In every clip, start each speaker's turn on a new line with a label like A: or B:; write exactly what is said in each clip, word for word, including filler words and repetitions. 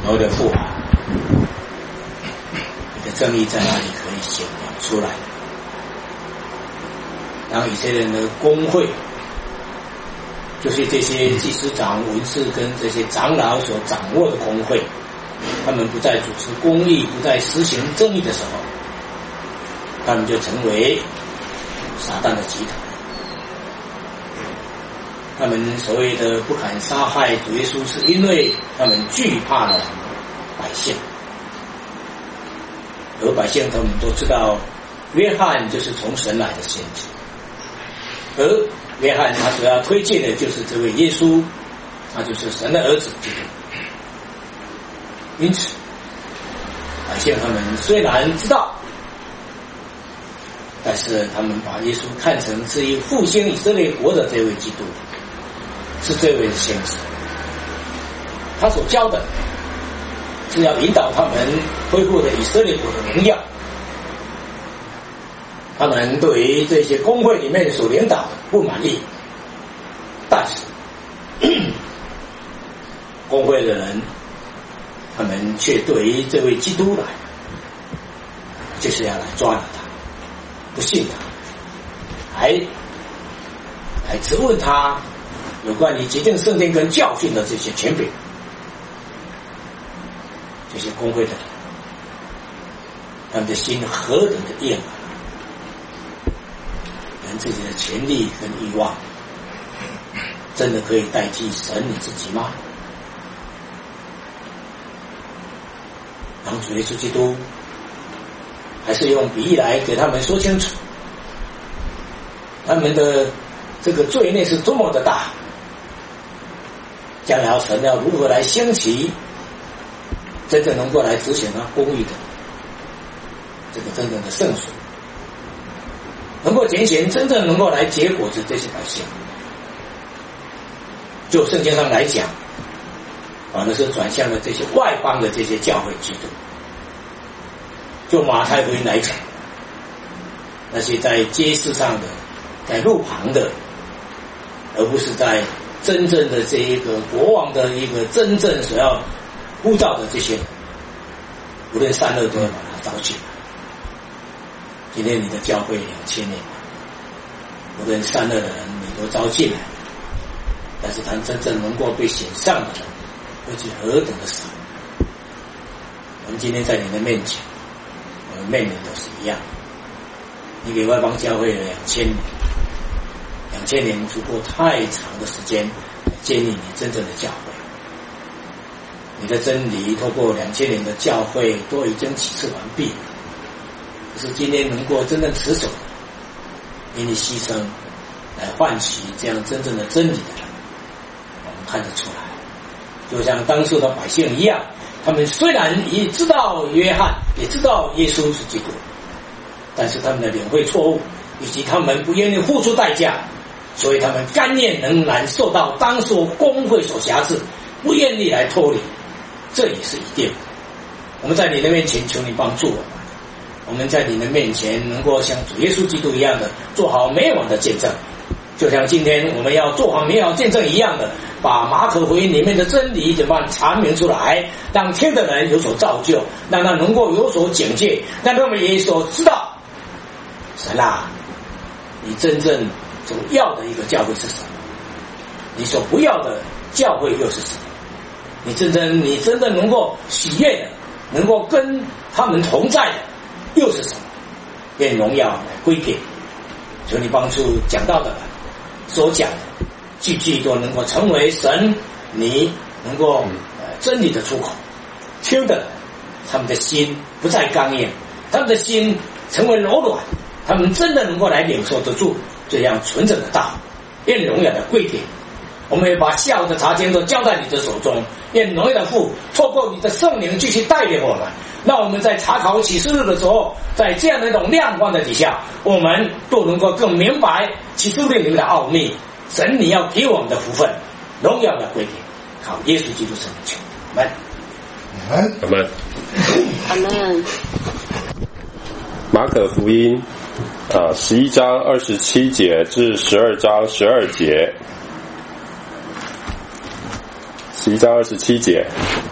A: 挪的父啊，你的正义在哪里可以显扬出来？当以色列人的公会，就是这些祭司长、文士跟这些长老所掌握的公会，他们不再主持公义，不再实行正义的时候，他们就成为撒旦的集团。他们所谓的不敢杀害主耶稣，是因为他们惧怕了百姓，而百姓他们都知道约翰就是从神来的先知，而约翰他所要推荐的就是这位耶稣，他就是神的儿子基督。因此百姓他们虽然知道，但是他们把耶稣看成是一复兴以色列国的这位基督，是这位先知，他所教的是要引导他们恢复的以色列国的荣耀。他们对于这些公会里面所领导的不满意，但是公会的人他们却对于这位基督来，就是要来抓了他，不信他，还来质问他有关于洁净圣殿跟教训的这些权柄。这些公会的人，他们的心何等的硬啊！人自己的权利跟欲望，真的可以代替神你自己吗？当主耶稣基督还是用比喻来给他们说清楚，他们的这个罪孽是多么的大，将来神要如何来兴起真正能够来执行他公义的这个真正的圣属，能够拣选真正能够来结果子这些百姓。就圣经上来讲，反而是转向了这些外邦的这些教会基督。就马太福音来讲，那些在街市上的，在路旁的，而不是在真正的这一个国王的一个真正所要呼召的这些人，无论善恶都要把它招进来。今天你的教会两千年，无论善恶的人你都招进来，但是他真正能够被选上的人，又是何等的少。我们今天在你的面前，我们面临都是一样。你给外邦教会了两千年，两千年足够太长的时间来建立你真正的教会。你的真理透过两千年的教会都已经启示完毕了，可是今天能够真正持守，给你牺牲来换取这样真正的真理的人，我们看得出来。就像当时的百姓一样，他们虽然也知道约翰，也知道耶稣是基督，但是他们的领会错误，以及他们不愿意付出代价，所以他们甘愿仍然受到当时公会所辖制，不愿意来脱离。这也是一定的。我们在你的面前求你帮助我们，我们在你的面前能够像主耶稣基督一样的做好美好的见证，就像今天我们要做好美好见证一样的，把马可福音里面的真理怎么阐明出来，让听的人有所造就，让他能够有所警戒，让他们也所知道神啊，你真正所要的一个教会是什么，你所不要的教会又是什么，你真正你真正能够喜悦的，能够跟他们同在的又是什么？愿荣耀来归给，求你帮助讲到的人所讲的句句都能够成为神你能够呃真理的出口。听的人他们的心不再刚硬，他们的心成为柔软，他们真的能够来领受得住这样纯正的道。愿荣耀的归给，我们也把下午的茶间都交在你的手中，愿荣耀的父透过你的圣灵继续带领我们，让我们在查考启示录的时候，在这样的一种亮光的底下，我们都能够更明白启示录里面的奥秘。神你要给我们的福分，荣耀的归给，靠耶稣基督圣名求，阿们，
B: 阿们，
C: 阿们。
B: 马可福音啊，十一章二十七节至十二章十二节。十一章二十七节，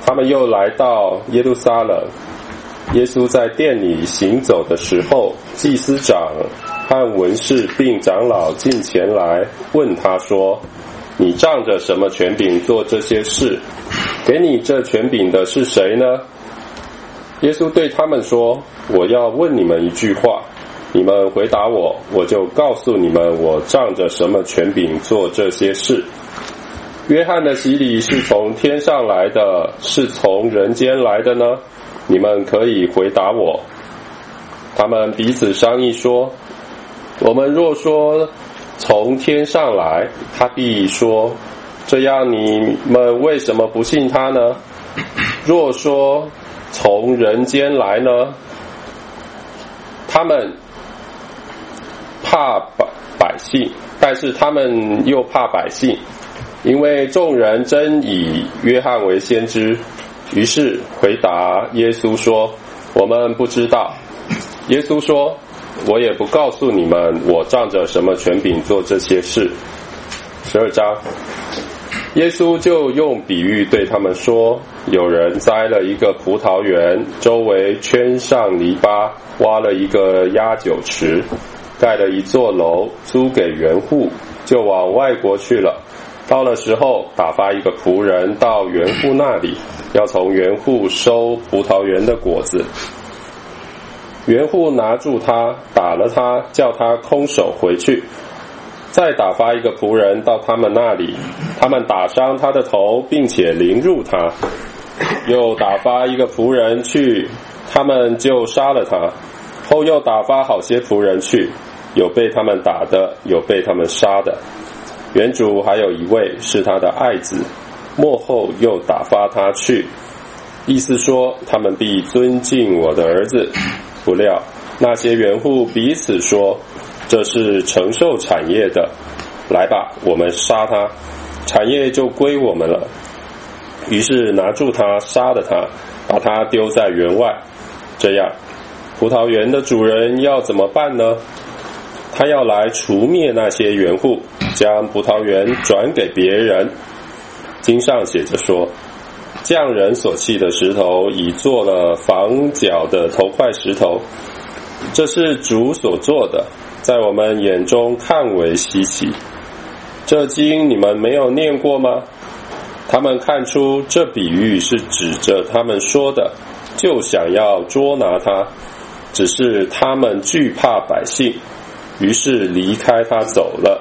B: 他们又来到耶路撒冷。耶稣在殿里行走的时候，祭司长和文士并长老进前来问他说：你仗着什么权柄做这些事？给你这权柄的是谁呢？耶稣对他们说：我要问你们一句话，你们回答我，我就告诉你们我仗着什么权柄做这些事。约翰的洗礼是从天上来的，是从人间来的呢？你们可以回答我。他们彼此商议说：我们若说从天上来，他必说：这样你们为什么不信他呢？若说从人间来呢？他们怕百百姓，但是他们又怕百姓，因为众人真以约翰为先知。于是回答耶稣说：我们不知道。耶稣说：我也不告诉你们，我仗着什么权柄做这些事。十二章，耶稣就用比喻对他们说：有人栽了一个葡萄园，周围圈上篱笆，挖了一个压酒池，盖了一座楼，租给园户，就往外国去了。到了时候，打发一个仆人到园户那里，要从园户收葡萄园的果子。园户拿住他，打了他，叫他空手回去。再打发一个仆人到他们那里，他们打伤他的头，并且凌辱他。又打发一个仆人去，他们就杀了他。后又打发好些仆人去，有被他们打的，有被他们杀的。园主还有一位是他的爱子，末后又打发他去，意思说他们必尊敬我的儿子。不料那些园户彼此说：这是承受产业的，来吧，我们杀他，产业就归我们了。于是拿住他，杀了他，把他丢在园外。这样，葡萄园的主人要怎么办呢？他要来除灭那些园户，将葡萄园转给别人。经上写着说：匠人所砌的石头，已做了房角的头块石头，这是主所做的，在我们眼中看为稀奇。这经你们没有念过吗？他们看出这比喻是指着他们说的，就想要捉拿他，只是他们惧怕百姓，于是离开他走了。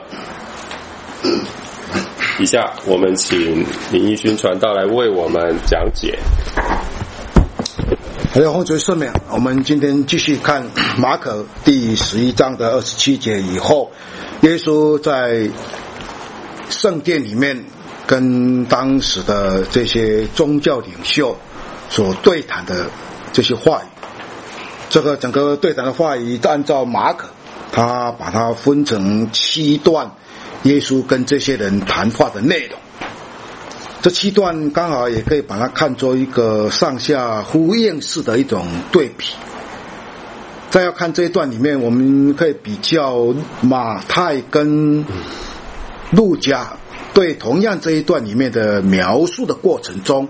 B: 以下我们请林义勋传道来为我们讲解。
D: 好的，洪主圣名，我们今天继续看马可第十一章的二十七节以后，耶稣在圣殿里面跟当时的这些宗教领袖所对谈的这些话语。这个整个对谈的话语按照马可，他把它分成七段，耶稣跟这些人谈话的内容。这七段刚好也可以把它看作一个上下呼应式的一种对比。再要看这一段里面，我们可以比较马太跟路加对同样这一段里面的描述的过程中，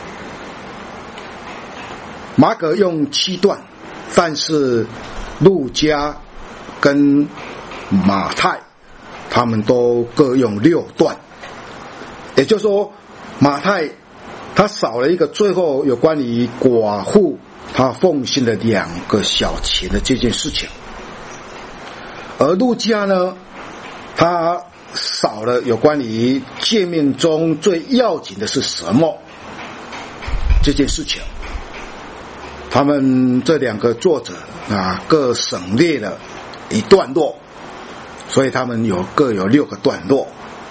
D: 马可用七段，但是路加跟马太他们都各用六段。也就是说，马太他少了一个最后有关于寡妇他奉献的两个小钱的这件事情，而路加呢，他少了有关于诫命中最要紧的是什么这件事情。他们这两个作者啊，各省略了一段落，所以他们有各有六个段落。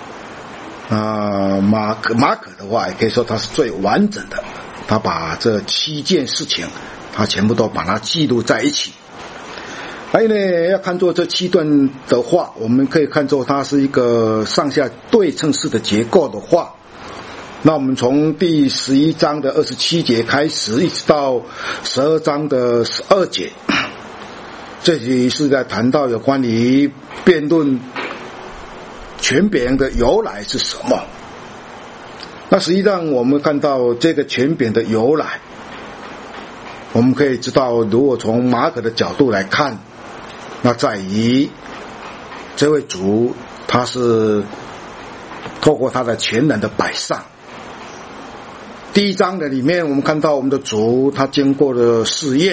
D: 啊，马可马可的话，也可以说他是最完整的，他把这七件事情，他全部都把它记录在一起。还有呢，要看作这七段的话，我们可以看作它是一个上下对称式的结构的话，那我们从第十一章的二十七节开始，一直到十二章的十二节，这里是在谈到有关于辩论权柄的由来是什么。 那实际上我们看到这个权柄的由来，我们可以知道，如果从马可的角度来看，那在于这位主他是透过他的全能的摆上。第一章的里面我们看到我们的主他经过了试验，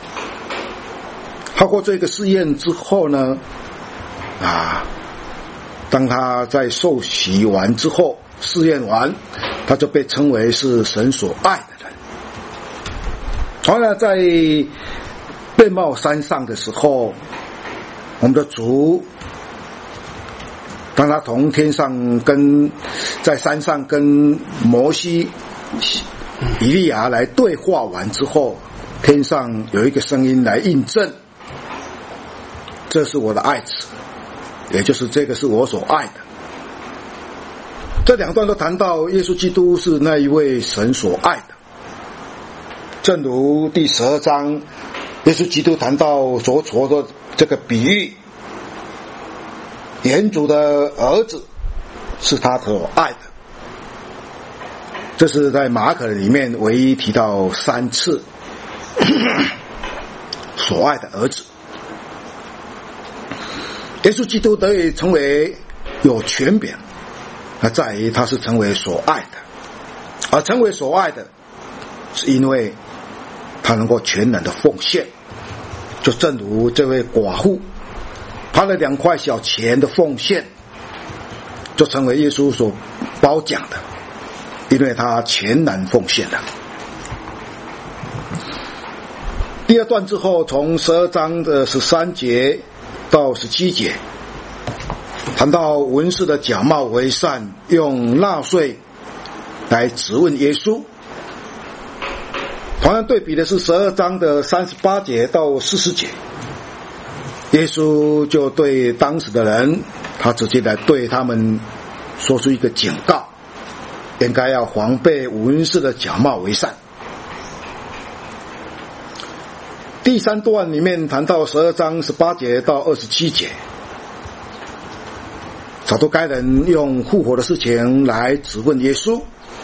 D: 透过这个试验之后呢，啊，当他在受洗完之后，试验完，他就被称为是神所爱的人。同样在被冒山上的时候，我们的主当他从天上跟在山上跟摩西以利亚来对话完之后，天上有一个声音来印证，这是我的爱子，也就是这个是我所爱的。这两段都谈到耶稣基督是那一位神所爱的，正如第十二章耶稣基督谈到所说的这个比喻，原主的儿子是他所爱的，这是在马可里面唯一提到三次所爱的儿子。耶稣基督得以成为有权柄，那在于他是成为所爱的，而成为所爱的是因为他能够全然的奉献，就正如这位寡妇他的两块小钱的奉献，就成为耶稣所褒奖的，因为他全然奉献了。第二段之后，从十二章的十三节到十七节，谈到文士的假冒为善，用纳税来质问耶稣。同样对比的是十二章的三十八节到四十节，耶稣就对当时的人，他直接来对他们说出一个警告，应该要防备文士的假冒为善。第三段里面谈到十二章十八节到二十七节，找到该人用复活的事情来质问耶稣。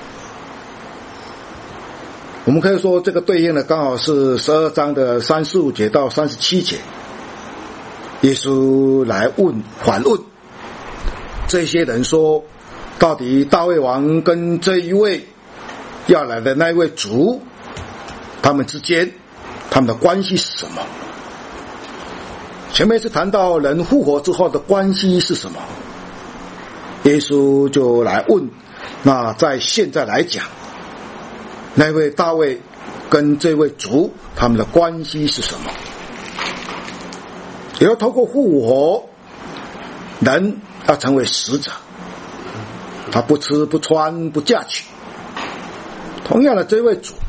D: 我们可以说这个对应的刚好是十二章的三十五节到三十七节，耶稣来问反问这些人说，到底大卫王跟这一位要来的那一位主，他们之间他们的关系是什么？前面是谈到人复活之后的关系是什么，耶稣就来问，那在现在来讲，那位大卫跟这位主他们的关系是什么？也要透过复活，人要成为死者，他不吃不穿不嫁娶。同样的，这位主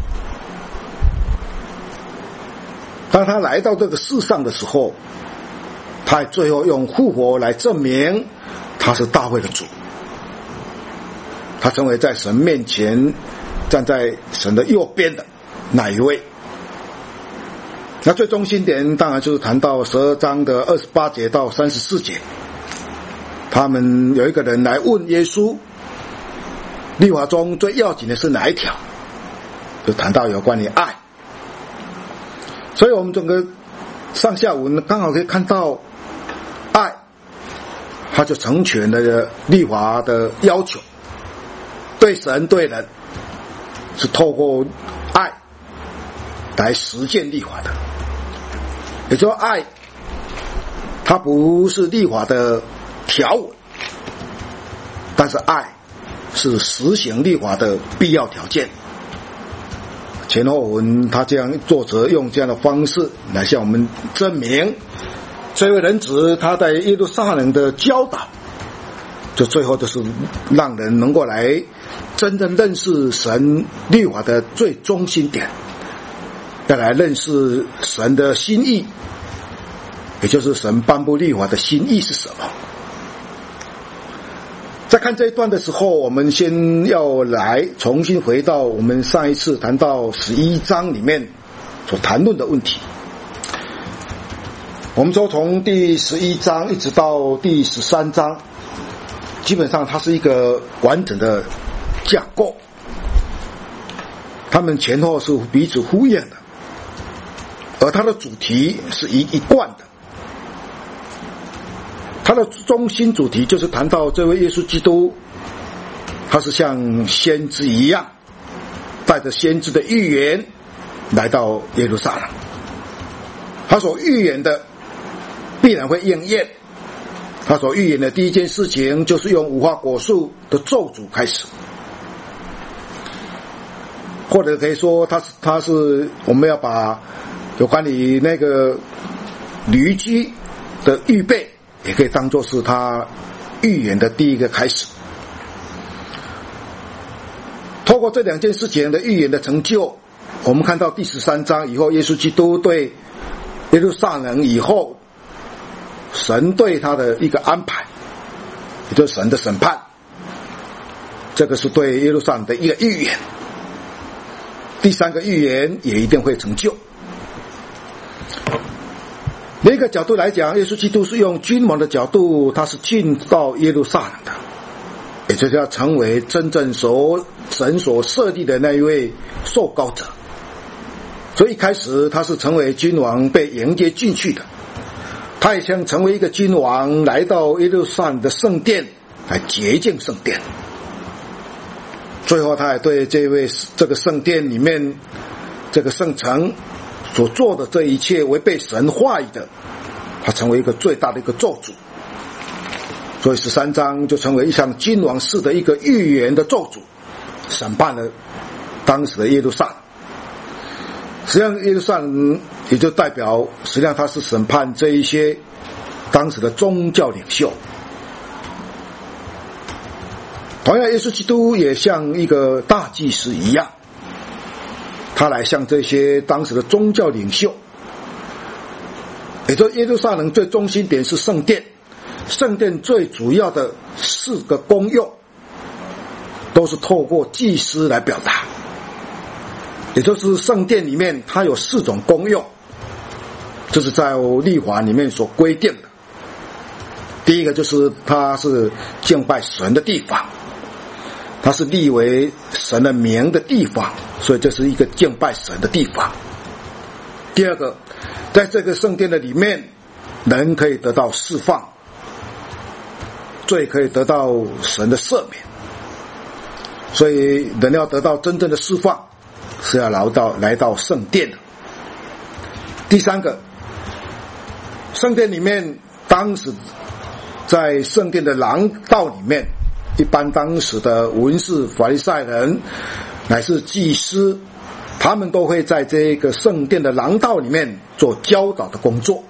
D: 当他来到这个世上的时候，他最后用复活来证明他是大卫的主，他成为在神面前站在神的右边的那一位。那最中心点当然就是谈到十二章的二十八节到三十四节，他们有一个人来问耶稣，律法中最要紧的是哪一条？就谈到有关于爱。所以我们整个上下文刚好可以看到，爱它就成全了律法的要求，对神对人是透过爱来实践律法的。也就是说，爱它不是律法的条文，但是爱是实行律法的必要条件。前后文他这样作者用这样的方式来向我们证明，这位人子他在耶路撒冷的教导，就最后就是让人能够来真正认识神律法的最中心点，要来认识神的心意，也就是神颁布律法的心意是什么。在看这一段的时候，我们先要来重新回到我们上一次谈到十一章里面所谈论的问题。我们说从第十一章一直到第十三章，基本上它是一个完整的架构，他们前后是彼此呼应的，而它的主题是一一贯的。它的中心主题就是谈到这位耶稣基督，他是像先知一样，带着先知的预言来到耶路撒冷，他所预言的必然会应验。他所预言的第一件事情就是用无花果树的咒诅开始，或者可以说他是他是我们要把有关于那个驴驹的预备也可以当作是他预言的第一个开始。透过这两件事情的预言的成就，我们看到第十三章以后，耶稣基督对耶路撒冷以后神对他的一个安排，也就是神的审判，这个是对耶路撒冷的一个预言。第三个预言也一定会成就。另一个角度来讲，耶稣基督是用君王的角度，他是进到耶路撒冷的，也就是要成为真正所神所设立的那一位受膏者。所以一开始他是成为君王被迎接进去的，他也想成为一个君王，来到耶路撒冷的圣殿来洁净圣殿。最后他也对这位这个圣殿里面这个圣城所做的这一切违背神话语的，他成为一个最大的一个咒诅。所以十三章就成为一项君王式的一个预言的咒诅，审判了当时的耶路撒冷。实际上耶路撒冷也就代表，实际上他是审判这一些当时的宗教领袖。同样耶稣基督也像一个大祭司一样，他来向这些当时的宗教领袖，也就是耶路撒冷最中心点是圣殿，圣殿最主要的四个功用都是透过祭司来表达，也就是圣殿里面它有四种功用，这是在律法里面所规定的。第一个就是它是敬拜神的地方，它是立为神的名的地方，所以这是一个敬拜神的地方。第二个，在这个圣殿的里面，人可以得到释放，罪可以得到神的赦免，所以人要得到真正的释放，是要来到来到圣殿的。第三个，圣殿里面当时在圣殿的廊道里面，一般当时的文士法利赛人乃是祭司，他们都会在这个圣殿的廊道里面做教导的工作。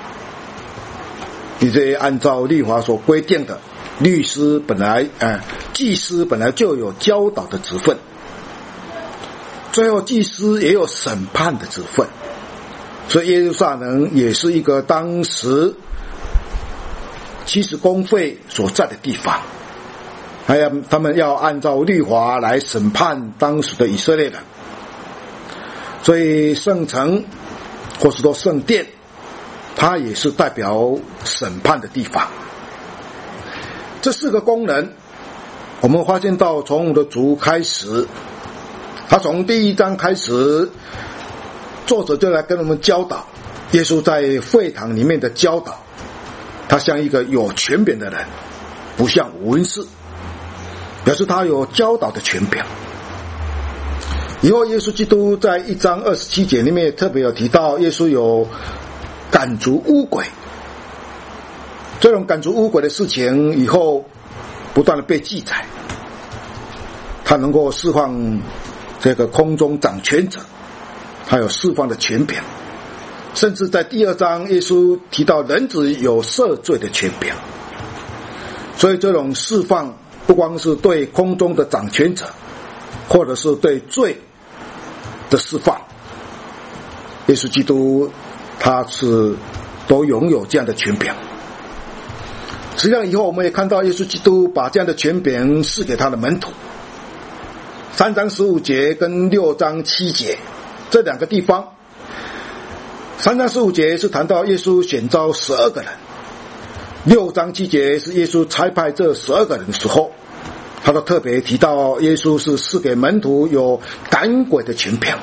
D: 你这按照律法所规定的，律师本来呃，祭司本来就有教导的职分，最后祭司也有审判的职分，所以耶路撒冷也是一个当时七十公会所在的地方，还有他们要按照律法来审判当时的以色列人。所以圣城或是说圣殿，它也是代表审判的地方。这四个功能我们发现到从我们的主开始，他从第一章开始，作者就来跟我们教导耶稣在会堂里面的教导，他像一个有权柄的人，不像文士，表示他有教导的权柄。以后耶稣基督在一章二十七节里面特别有提到，耶稣有赶逐污鬼，这种赶逐污鬼的事情以后不断的被记载，他能够释放这个空中掌权者，还有释放的权柄，甚至在第二章耶稣提到人子有赦罪的权柄。所以这种释放不光是对空中的掌权者，或者是对罪的释放，耶稣基督他是都拥有这样的权柄。实际上以后我们也看到耶稣基督把这样的权柄赐给他的门徒，三章十五节跟六章七节这两个地方，三章十五节是谈到耶稣选召十二个人，六章七节是耶稣差派这十二个人的时候， 他都特别提到耶稣是赐给门徒有赶鬼的权柄。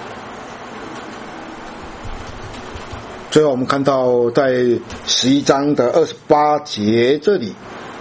D: 最后我们看到在十一章的二十八节这里，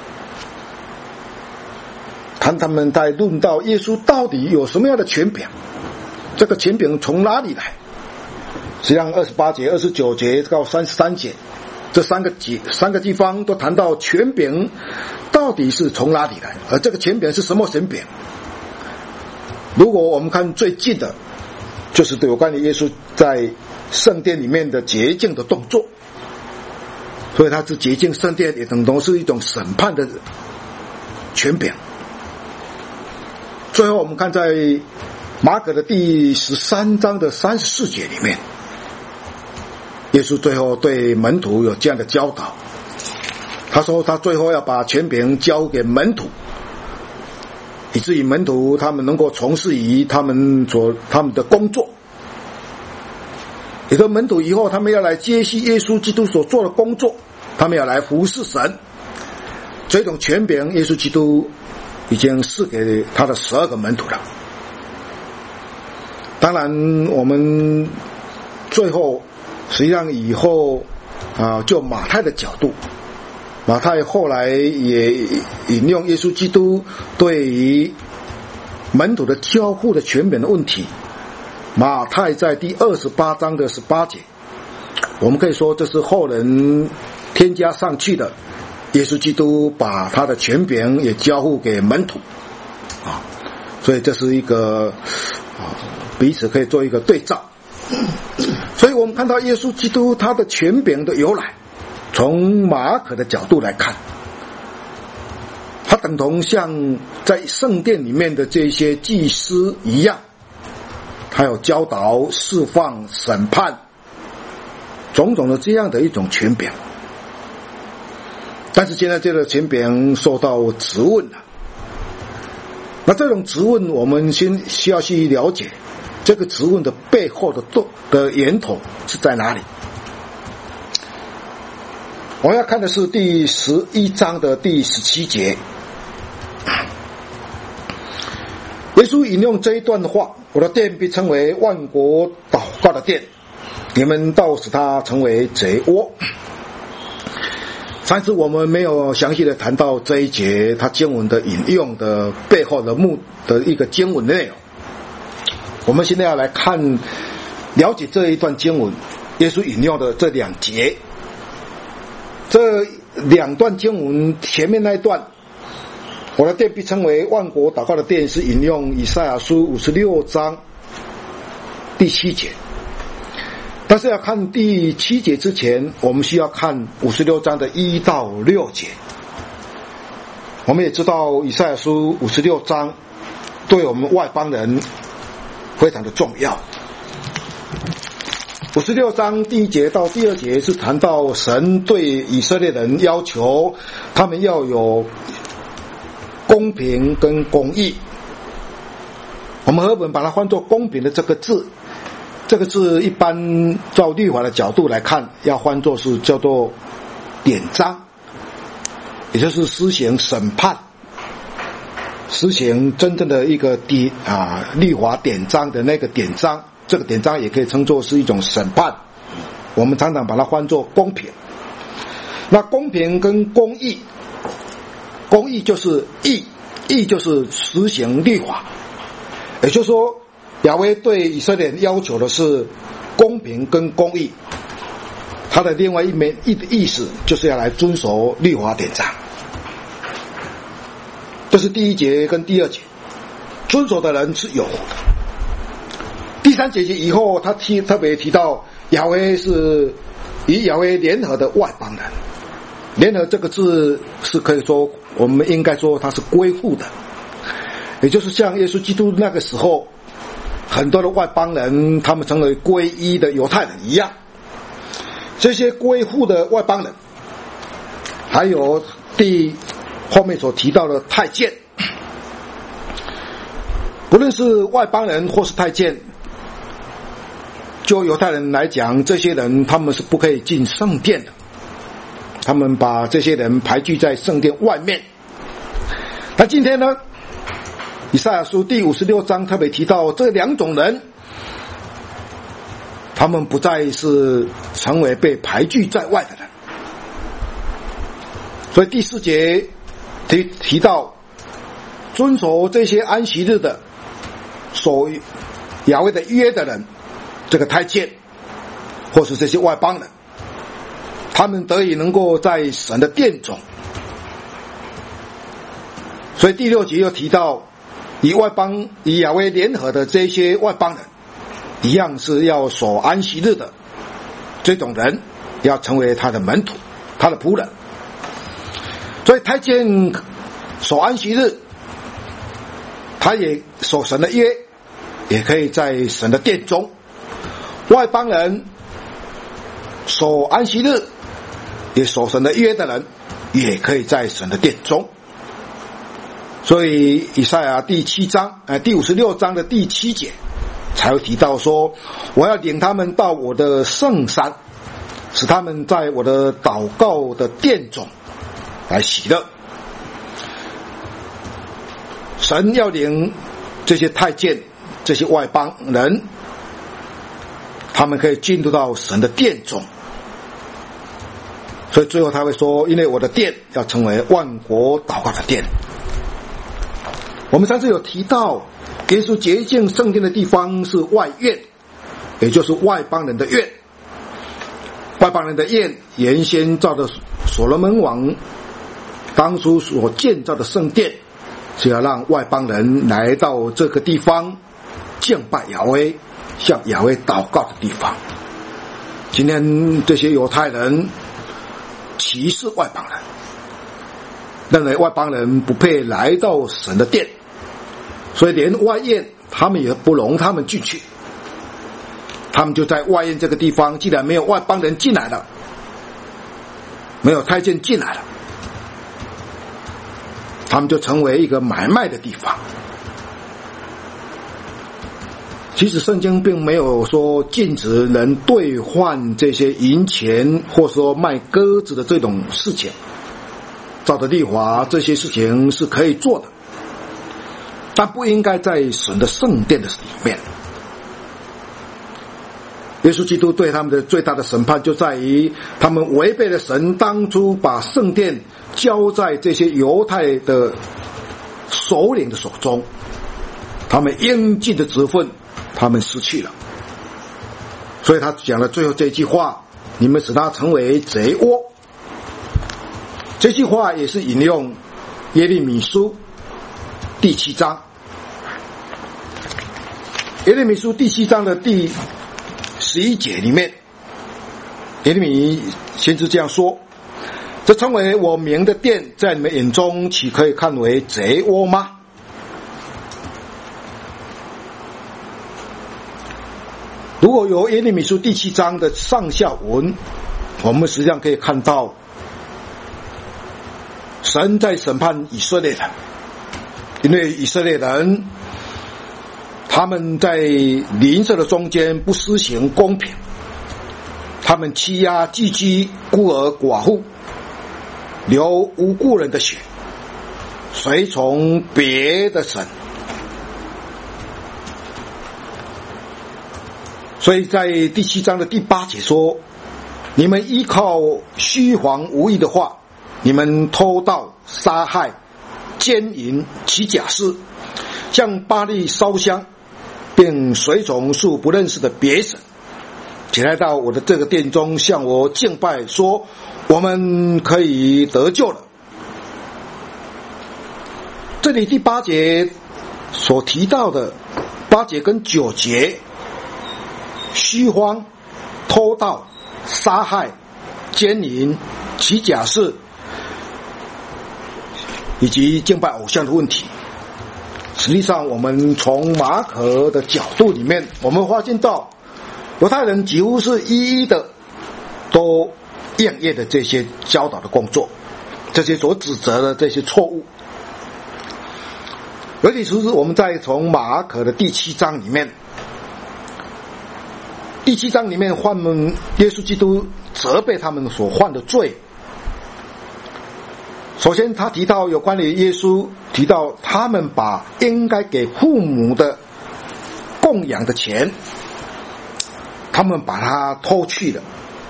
D: 看他们在论到耶稣到底有什么样的权柄，这个权柄从哪里来。实际上二十八节、二十九节到三十三节这三个节三个地方都谈到权柄到底是从哪里来，而这个权柄是什么权柄。如果我们看最近的，就是有关于耶稣在圣殿里面的洁净的动作，所以他是洁净圣殿，也等同是一种审判的权柄。最后我们看在马可的第十三章的三十四节里面，耶稣最后对门徒有这样的教导，他说他最后要把权柄交给门徒，以至于门徒他们能够从事于他们所他们的工作。也就是门徒以后他们要来接续耶稣基督所做的工作，他们要来服侍神，这种权柄耶稣基督已经赐给他的十二个门徒了。当然我们最后实际上以后啊，就马太的角度，马太后来也引用耶稣基督对于门徒的交付的权柄的问题。马太在第二十八章的十八节，我们可以说这是后人添加上去的，耶稣基督把他的权柄也交付给门徒啊，所以这是一个啊彼此可以做一个对照。所以我们看到耶稣基督他的权柄的由来，从马可的角度来看，他等同像在圣殿里面的这些祭司一样，还有教导、释放、审判种种的这样的一种权柄。但是现在这个权柄受到质问了，那这种质问我们先需要去了解这个质问的背后的的源头是在哪里。我们要看的是第十一章的第十七节，耶稣引用这一段的话，我的殿被称为万国祷告的殿，你们倒使它成为贼窝。但是我们没有详细的谈到这一节他经文的引用的背后的目的一个经文内容。我们现在要来看了解这一段经文，耶稣引用的这两节，这两段经文前面那一段，我的殿被称为万国祷告的殿，是引用以赛亚书五十六章第七节。但是要看第七节之前，我们需要看五十六章的一到六节。我们也知道以赛亚书五十六章对我们外邦人非常的重要。五十六章第一节到第二节是谈到神对以色列人要求他们要有公平跟公义。我们和本把它换作公平的这个字，这个字一般照律法的角度来看，要换作是叫做典章，也就是施行审判，实行真正的一个典啊律法典章的那个典章，这个典章也可以称作是一种审判。我们常常把它换作公平。那公平跟公义，公义就是义，义就是实行律法，也就是说亚威对以色列人要求的是公平跟公义，他的另外一面意思就是要来遵守律法典章。这是第一节跟第二节，遵守的人是有福的。第三节以后，他提特别提到亚威是与亚威联合的外邦人。联合这个字是可以说，我们应该说它是归附的，也就是像耶稣基督那个时候，很多的外邦人他们成为归依的犹太人一样。这些归附的外邦人，还有第后面所提到的太监，不论是外邦人或是太监，就犹太人来讲，这些人他们是不可以进圣殿的，他们把这些人排拒在圣殿外面。那今天呢， 以赛亚书第五十六章特别提到这两种人，他们不再是成为被排拒在外的人。所以第四节提提到遵守这些安息日的守亚威的约的人，这个太监或是这些外邦人，他们得以能够在神的殿中。所以第六节又提到与外邦与亚威联合的这些外邦人，一样是要守安息日的，这种人要成为他的门徒，他的仆人。所以太监守安息日，他也守神的约，也可以在神的殿中。外邦人守安息日也守神的约的人，也可以在神的殿中。所以以赛亚第七章呃第五十六章的第七节才会提到说，我要领他们到我的圣山，使他们在我的祷告的殿中来喜乐。神要领这些太监这些外邦人，他们可以进入到神的殿中。所以最后他会说，因为我的殿要成为万国祷告的殿。我们上次有提到耶稣洁净圣殿的地方是外院，也就是外邦人的院。外邦人的院原先照着所罗门王当初所建造的圣殿，是要让外邦人来到这个地方敬拜亚威，向亚威祷告的地方。今天这些犹太人歧视外邦人，认为外邦人不配来到神的殿，所以连外院他们也不容他们进去。他们就在外院这个地方，既然没有外邦人进来了，没有太监进来了，他们就成为一个买卖的地方。其实圣经并没有说禁止人兑换这些银钱，或说卖鸽子的这种事情。照着律法，这些事情是可以做的，但不应该在神的圣殿的里面。耶稣基督对他们的最大的审判就在于，他们违背了神当初把圣殿交在这些犹太的首领的手中，他们应尽的职分他们失去了。所以他讲了最后这句话，你们使他成为贼窝。这句话也是引用耶利米书第七章，耶利米书第七章的第十一节里面，耶利米先知这样说：这称为我名的殿，在你们眼中岂可以看为贼窝吗？如果有耶利米书第七章的上下文，我们实际上可以看到神在审判以色列人，因为以色列人他们在邻舍的中间不施行公平，他们欺压寄居孤儿寡妇，流无辜人的血，随从别的神。所以在第七章的第八节说，你们依靠虚谎无义的话，你们偷盗杀害奸淫起假誓，向巴力烧香，并随从素不认识的别神，起来到我的这个殿中向我敬拜，说我们可以得救了。这里第八节所提到的八节跟九节，虚荒、偷盗、杀害、奸淫、起假誓以及敬拜偶像的问题，实际上我们从马可的角度里面，我们发现到犹太人几乎是一一的都验验的这些教导的工作，这些所指责的这些错误。尤其是我们再从马可的第七章里面，第七章里面他们耶稣基督责备他们所犯的罪， 首先他提到有关于耶稣，提到他们把应该给父母的供养的钱，他们把它偷去了。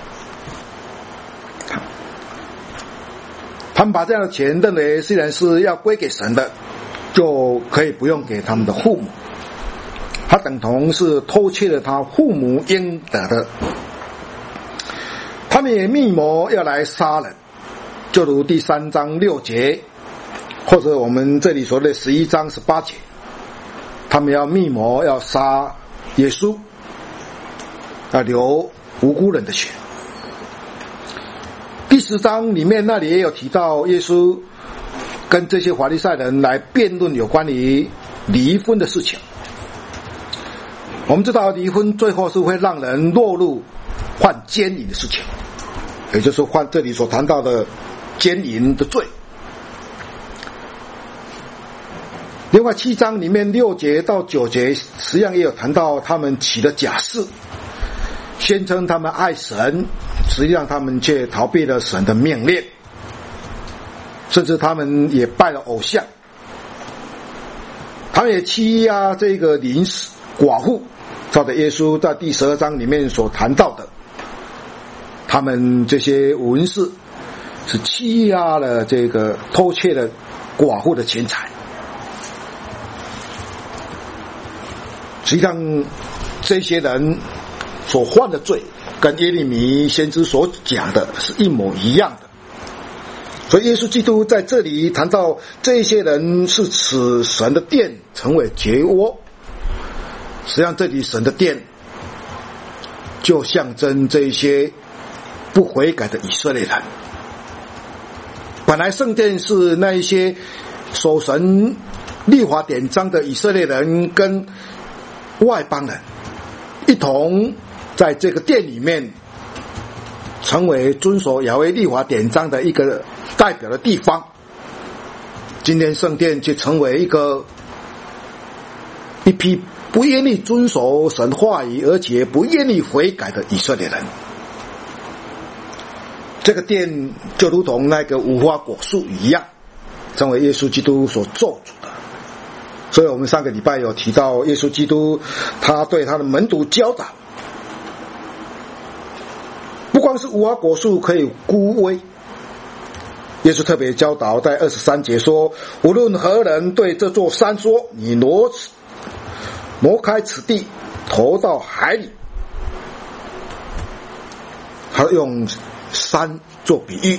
D: 他们把这样的钱认为虽然是要归给神的，就可以不用给他们的父母，他等同是偷窃了他父母应得的。他们也密谋要来杀人，就如第三章六节，或者我们这里说的十一章十八节，他们要密谋要杀耶稣，要流无辜人的血。第十章里面那里也有提到耶稣跟这些法利赛人来辩论有关于离婚的事情。我们知道离婚最后是会让人落入犯奸淫的事情，也就是犯这里所谈到的奸淫的罪。另外七章里面六节到九节实际上也有谈到他们起了假誓，宣称他们爱神，实际上他们却逃避了神的命令，甚至他们也拜了偶像，他们也欺压这个邻舍寡妇，照着耶稣在第十二章里面所谈到的，他们这些文士是欺压了这个偷窃了寡妇的钱财。实际上这些人所犯的罪跟耶利米先知所讲的是一模一样的，所以耶稣基督在这里谈到这些人是使神的殿成为结窝，实际上这里神的殿就象征这些不悔改的以色列人。本来圣殿是那一些守神律法典章的以色列人跟外邦人一同在这个殿里面成为遵守雅威律法典章的一个代表的地方，今天圣殿就成为一个一批不愿意遵守神话语而且不愿意悔改的以色列人。这个殿就如同那个无花果树一样，成为耶稣基督所咒诅的。所以我们上个礼拜有提到耶稣基督他对他的门徒教导，不光是无花果树可以枯萎，耶稣特别教导在二十三节说，无论何人对这座山说，你挪挪开此地投到海里，他用山做比喻。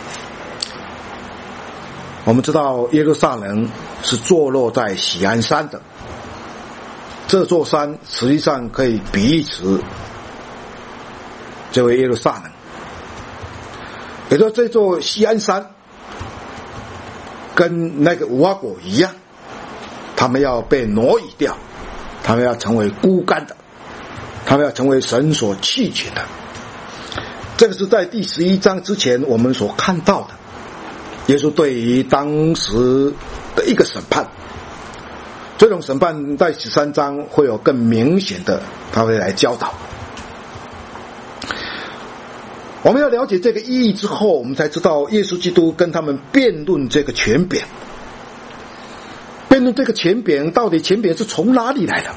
D: 我们知道耶路撒冷是坐落在锡安山的，这座山实际上可以比喻词这位耶路撒冷，也就是这座锡安山跟那个无花果一样，他们要被挪移掉，他们要成为枯干的，他们要成为神所弃绝的。这个是在第十一章之前我们所看到的耶稣对于当时的一个审判，这种审判在十三章会有更明显的，他会来教导。我们要了解这个意义之后，我们才知道耶稣基督跟他们辩论这个权柄，辩论这个权柄到底权柄是从哪里来的。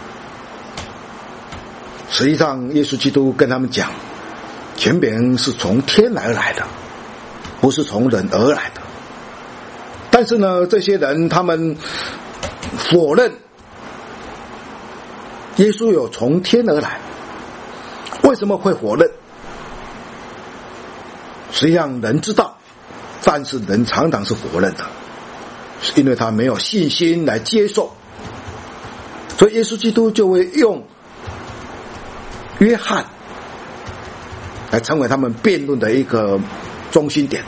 D: 实际上耶稣基督跟他们讲，权柄是从天而来的，不是从人而来的。但是呢，这些人他们否认耶稣有从天而来。为什么会否认？实际上人知道，但是人常常是否认的，是因为他没有信心来接受。所以耶稣基督就会用约翰来成为他们辩论的一个中心点。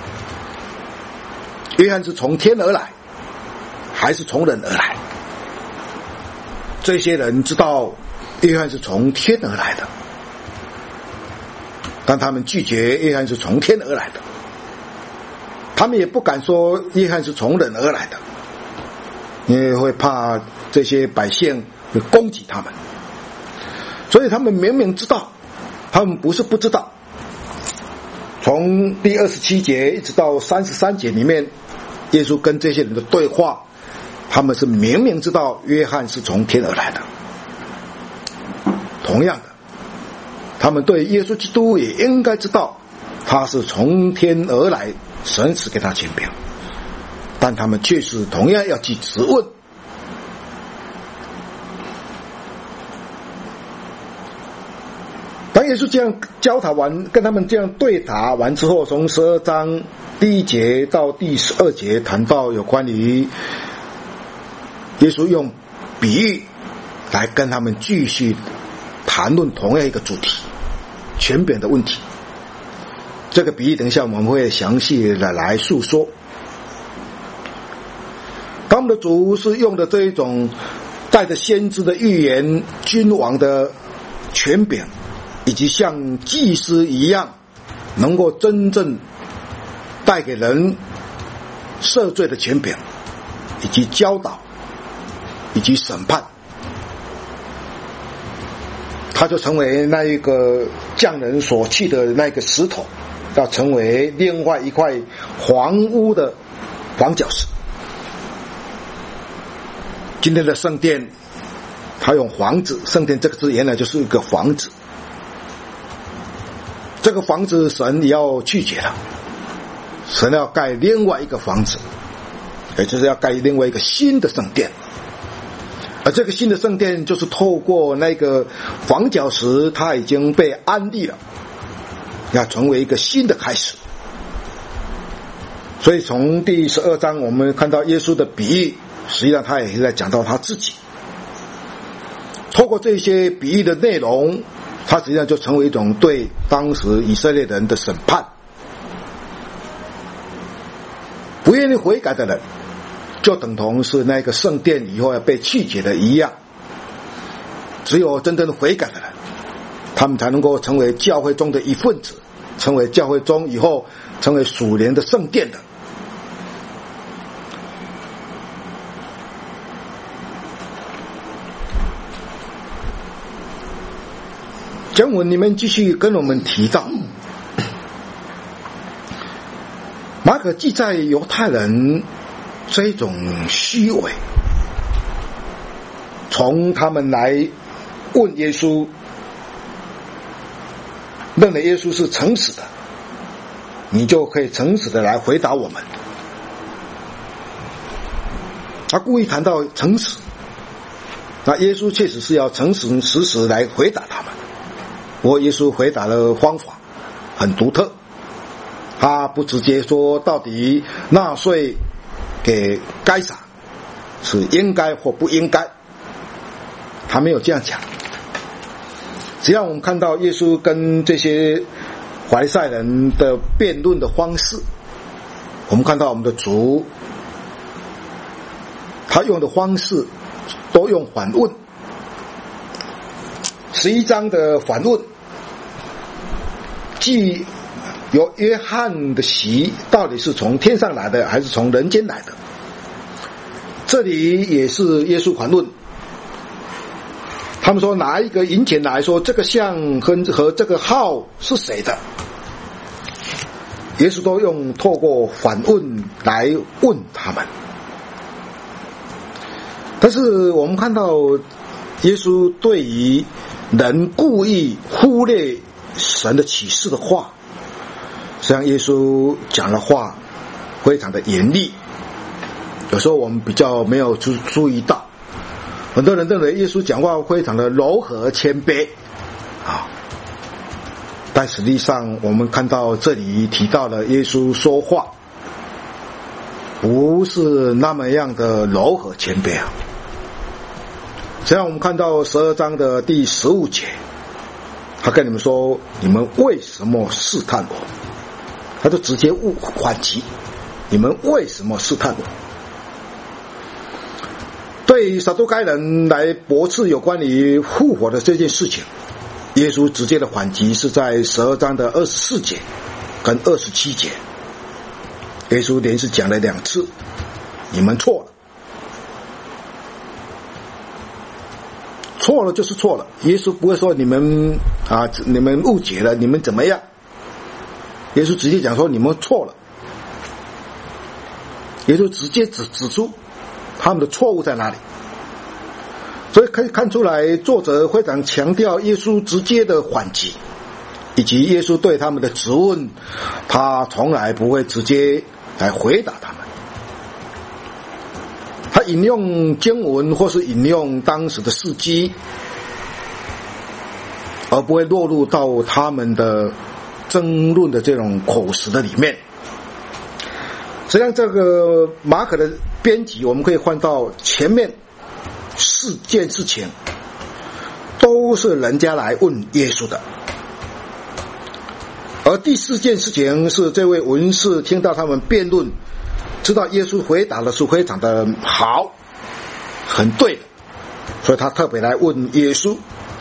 D: 约翰是从天而来还是从人而来？这些人知道约翰是从天而来的，但他们拒绝约翰是从天而来的，他们也不敢说约翰是从人而来的，因为会怕这些百姓会攻击他们。所以他们明明知道，他们不是不知道， 从第二十七节一直到三十三节里面，耶稣跟这些人的对话，他们是明明知道约翰是从天而来的。同样的，他们对耶稣基督也应该知道他是从天而来，神赐给他权柄，但他们却是同样要去质问。当耶稣这样教导完，跟他们这样对答完之后，从十二章第一节到第十二节谈到有关于耶稣用比喻来跟他们继续谈论同样一个主题，权柄的问题。这个比喻等一下我们会详细的来述说。他们的主是用的这一种带着先知的预言、君王的权柄，以及像祭司一样能够真正带给人赦罪的权柄，以及教导，以及审判，他就成为那一个匠人所弃的那个石头，要成为另外一块房屋的房角石。今天的圣殿，他用房子，圣殿这个字原来就是一个房子，这个房子神也要拒绝了，神要盖另外一个房子，也就是要盖另外一个新的圣殿。而这个新的圣殿就是透过那个房角石，它已经被安立了，要成为一个新的开始。所以从第十二章我们看到耶稣的比喻，实际上他也是在讲到他自己。透过这些比喻的内容，他实际上就成为一种对当时以色列人的审判。不愿意悔改的人，就等同是那个圣殿以后要被弃绝的一样。只有真正的悔改的人，他们才能够成为教会中的一份子，成为教会中以后成为属灵的圣殿的。讲文你们继续跟我们提到，马可记载犹太人这种虚伪，从他们来问耶稣，认为耶稣是诚实的，你就可以诚实的来回答我们。他故意谈到诚实，那耶稣确实是要诚实实实来回答他们。不过耶稣回答的方法很独特，他不直接说到底纳税给该撒是应该或不应该，他没有这样讲。只要我们看到耶稣跟这些法利赛人的辩论的方式，我们看到我们的主他用的方式都用反问。十一章的反问，既有约翰的洗到底是从天上来的还是从人间来的，这里也是耶稣反问。他们说拿一个银钱来说，这个像和和这个号是谁的，耶稣都用透过反问来问他们。但是我们看到耶稣对于人故意忽略神的启示的话，实际上耶稣讲的话非常的严厉，有时候我们比较没有注注意到，很多人认为耶稣讲话非常的柔和谦卑啊，但实际上我们看到这里提到了耶稣说话不是那么样的柔和谦卑啊。实际上我们看到十二章的第十五节，他跟你们说你们为什么试探我，他就直接反击，你们为什么试探我。对于撒都该人来驳斥有关于复活的这件事情，耶稣直接的反击是在十二章的二十四节跟二十七节，耶稣连续讲了两次，你们错了，错了就是错了。耶稣不会说你们啊，你们误解了，你们怎么样？ 耶稣直接讲说你们错了，耶稣直接指指出他们的错误在哪里。所以可以看出来，作者非常强调耶稣直接的反击，以及耶稣对他们的质问，他从来不会直接来回答他们。他引用经文或是引用当时的事迹，而不会落入到他们的争论的这种口实的里面。实际上这个马可的编辑，我们可以换到前面四件事情都是人家来问耶稣的，而第四件事情是这位文士听到他们辩论，知道耶稣回答的是非常的好，很对的，所以他特别来问耶稣。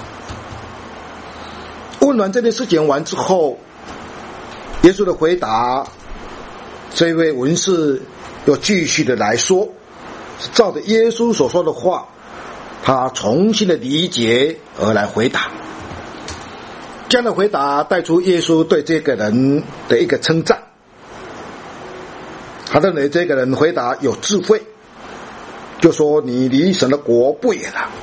D: 问完这件事情完之后，耶稣的回答，这位文士又继续的来说，照着耶稣所说的话，他重新的理解而来回答。这样的回答带出耶稣对这个人的一个称赞，他认为这个人回答有智慧，就说你离神的国不远了。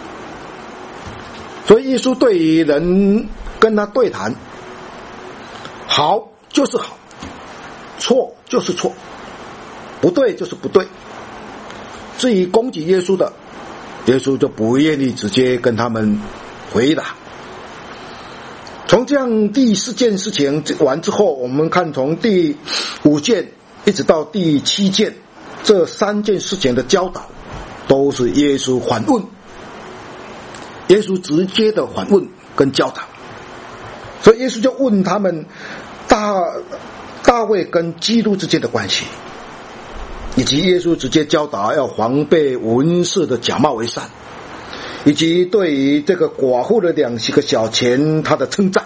D: 所以耶稣对于人跟他对谈，好就是好，错就是错，不对就是不对。至于攻击耶稣的，耶稣就不愿意直接跟他们回答。从这样第四件事情完之后，我们看从第五件一直到第七件，这三件事情的教导都是耶稣反问，耶稣直接的反问跟教导。所以耶稣就问他们大大卫跟基督之间的关系，以及耶稣直接教导要防备文士的假冒为善，以及对于这个寡妇的两个小钱他的称赞。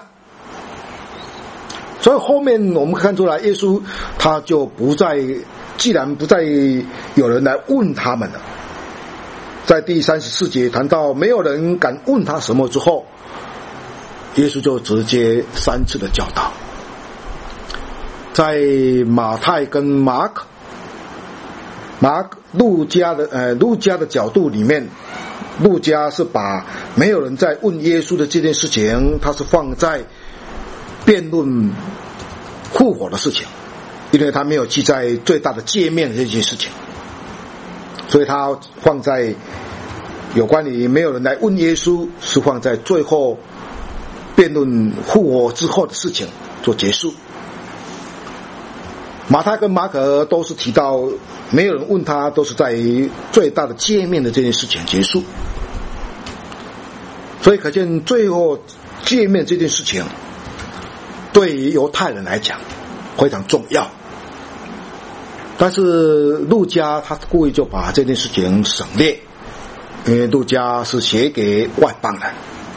D: 所以后面我们看出来，耶稣他就不再，既然不再有人来问他们了，在第三十四节谈到没有人敢问他什么之后，耶稣就直接三次的教导。在马太跟马可马路加的呃路加的角度里面，路加是把没有人在问耶稣的这件事情，他是放在辩论复活的事情，因为他没有记在最大的诫命的这件事情，所以他放在有关于没有人来问耶稣，是放在最后辩论复活之后的事情做结束。马太跟马可都是提到没有人问他，都是在于最大的诫命的这件事情结束。所以可见最后诫命这件事情对于犹太人来讲非常重要，但是路加他故意就把这件事情省略，因为路加是写给外邦人。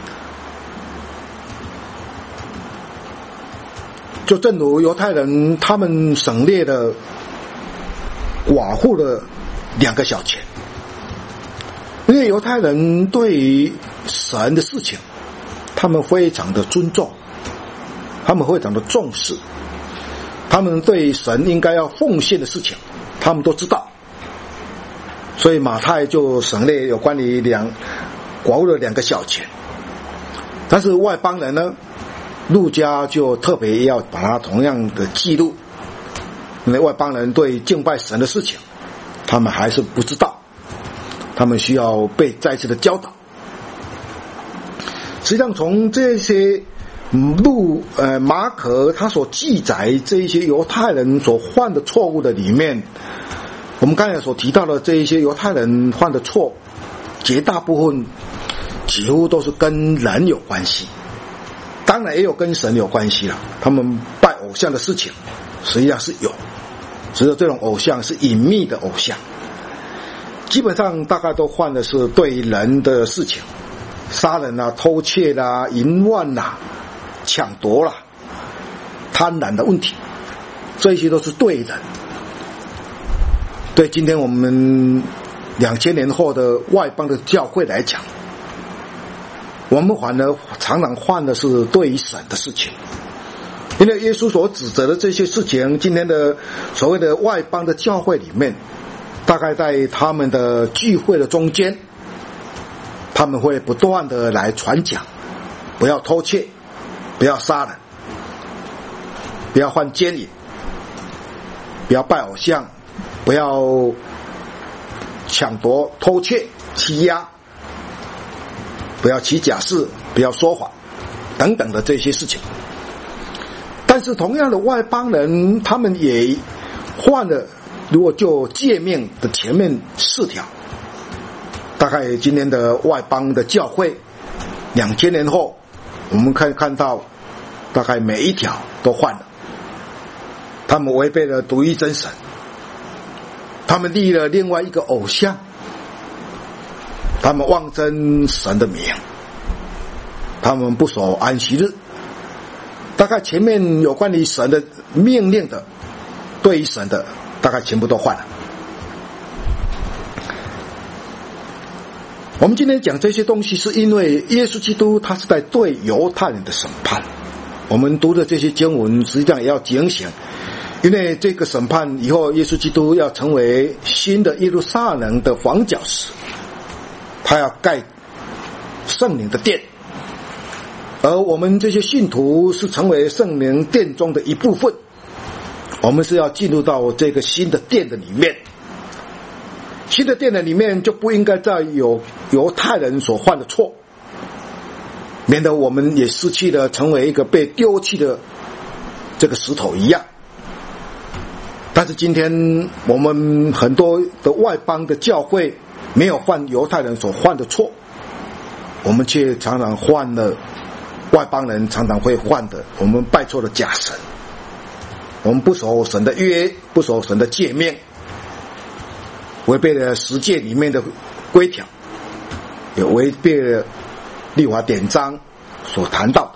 D: 就正如犹太人他们省略了寡妇的两个小钱，因为犹太人对于神的事情他们非常的尊重，他们非常的重视，他们对神应该要奉献的事情他们都知道，所以马太就省略有关于两寡妇的两个小钱。但是外邦人呢，路加就特别要把它同样的记录，因为外邦人对敬拜神的事情他们还是不知道，他们需要被再次的教导。实际上从这些路呃马可他所记载这一些犹太人所犯的错误的里面，我们刚才所提到的这一些犹太人犯的错，绝大部分几乎都是跟人有关系，当然也有跟神有关系了。他们拜偶像的事情实际上是有，只是这种偶像是隐秘的偶像，基本上大概都犯的是对人的事情，杀人啊、偷窃啦、淫乱啦、抢夺啦、贪婪的问题，这些都是对人。对今天我们两千年后的外邦的教会来讲，我们反而常常犯的是对于神的事情， 因为耶稣所指责的这些事情，今天的所谓的外邦的教会里面，大概在他们的聚会的中间，他们会不断的来传讲，不要偷窃，不要杀人，不要犯奸淫，不要拜偶像，不要抢夺、偷窃、欺压，不要起假誓，不要说谎等等的这些事情。但是同样的外邦人，他们也犯了，如果就诫命的前面四条，大概今天的外邦的教会两千年后，我们可以看到大概每一条都犯了。他们违背了独一真神，他们立了另外一个偶像，他们妄称神的名，他们不守安息日。大概前面有关于神的命令的，对于神的，大概全部都犯了。我们今天讲这些东西，是因为耶稣基督他是在对犹太人的审判。我们读的这些经文，实际上也要警醒，因为这个审判以后，耶稣基督要成为新的耶路撒冷的房角石，他要盖圣灵的殿，而我们这些信徒是成为圣灵殿中的一部分，我们是要进入到这个新的殿的里面。新的殿的里面就不应该再有犹太人所犯的错，免得我们也失去了成为一个被丢弃的这个石头一样。但是今天我们很多的外邦的教会没有犯犹太人所犯的错，我们却常常犯了外邦人常常会犯的，我们拜错了假神，我们不守神的约，不守神的诫命，违背了十诫里面的规条，也违背了律法典章所谈到的。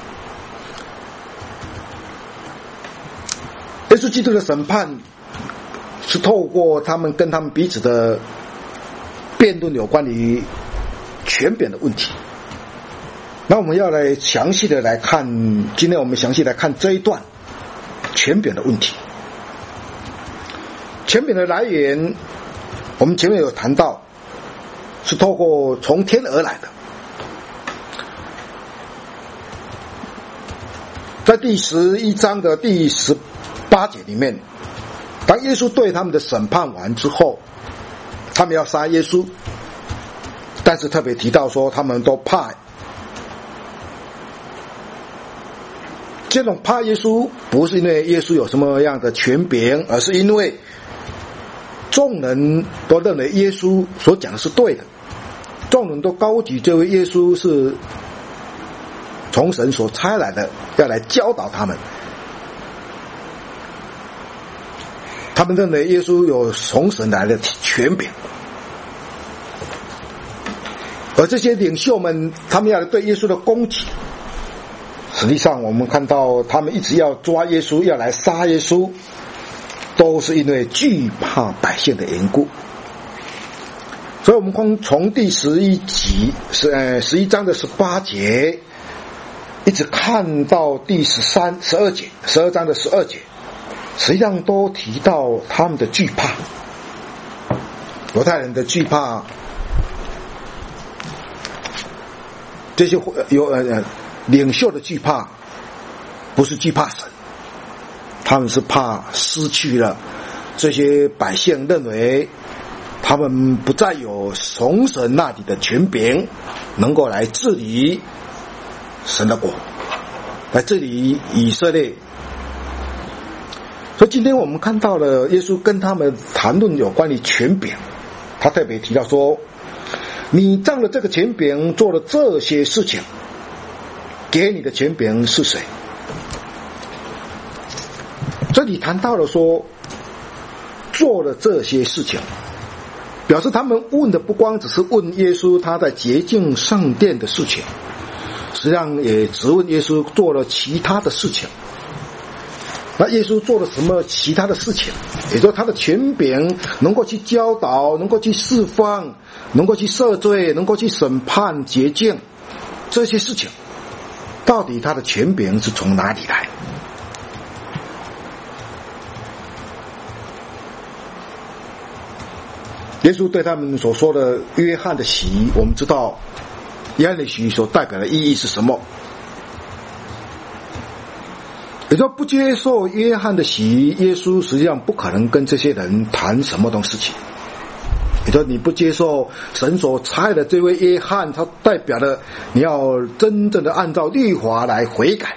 D: 耶稣基督的审判是透过他们跟他们彼此的辩论有关于权柄的问题。那我们要来详细的来看，今天我们详细来看这一段权柄的问题。权柄的来源，我们前面有谈到，是透过从天而来的。在第十一章的第十八节里面，当耶稣对他们的审判完之后，他们要杀耶稣，但是特别提到说他们都怕。这种怕耶稣不是因为耶稣有什么样的权柄，而是因为众人都认为耶稣所讲的是对的，众人都高举这位耶稣是从神所差来的，要来教导他们。他们认为耶稣有从神来的权柄，而这些领袖们，他们要对耶稣的攻击，实际上我们看到他们一直要抓耶稣，要来杀耶稣，都是因为惧怕百姓的缘故。所以我们从从第十一集是呃十一章的十八节一直看到第十三十二节，十二章的十二节，实际上都提到他们的惧怕，犹太人的惧怕，这些有呃领袖的惧怕，不是惧怕神，他们是怕失去了这些百姓，认为他们不再有从神那里的权柄，能够来治理神的国，来治理以色列。所以今天我们看到了耶稣跟他们谈论有关于权柄，他特别提到说，你仗着这个权柄做了这些事情，给你的权柄是谁？这里谈到了说做了这些事情，表示他们问的不光只是问耶稣他在洁净圣殿的事情，实际上也质问耶稣做了其他的事情。那耶稣做了什么其他的事情？也就是他的权柄能够去教导，能够去释放，能够去赦罪，能够去审判洁净，这些事情到底他的权柄是从哪里来？ 耶稣对他们所说的约翰的洗，我们知道约翰的洗所代表的意义是什么？也就不接受约翰的洗，耶稣实际上不可能跟这些人谈什么东西。也就你不接受神所差的这位约翰，他代表的你要真正的按照律法来悔改。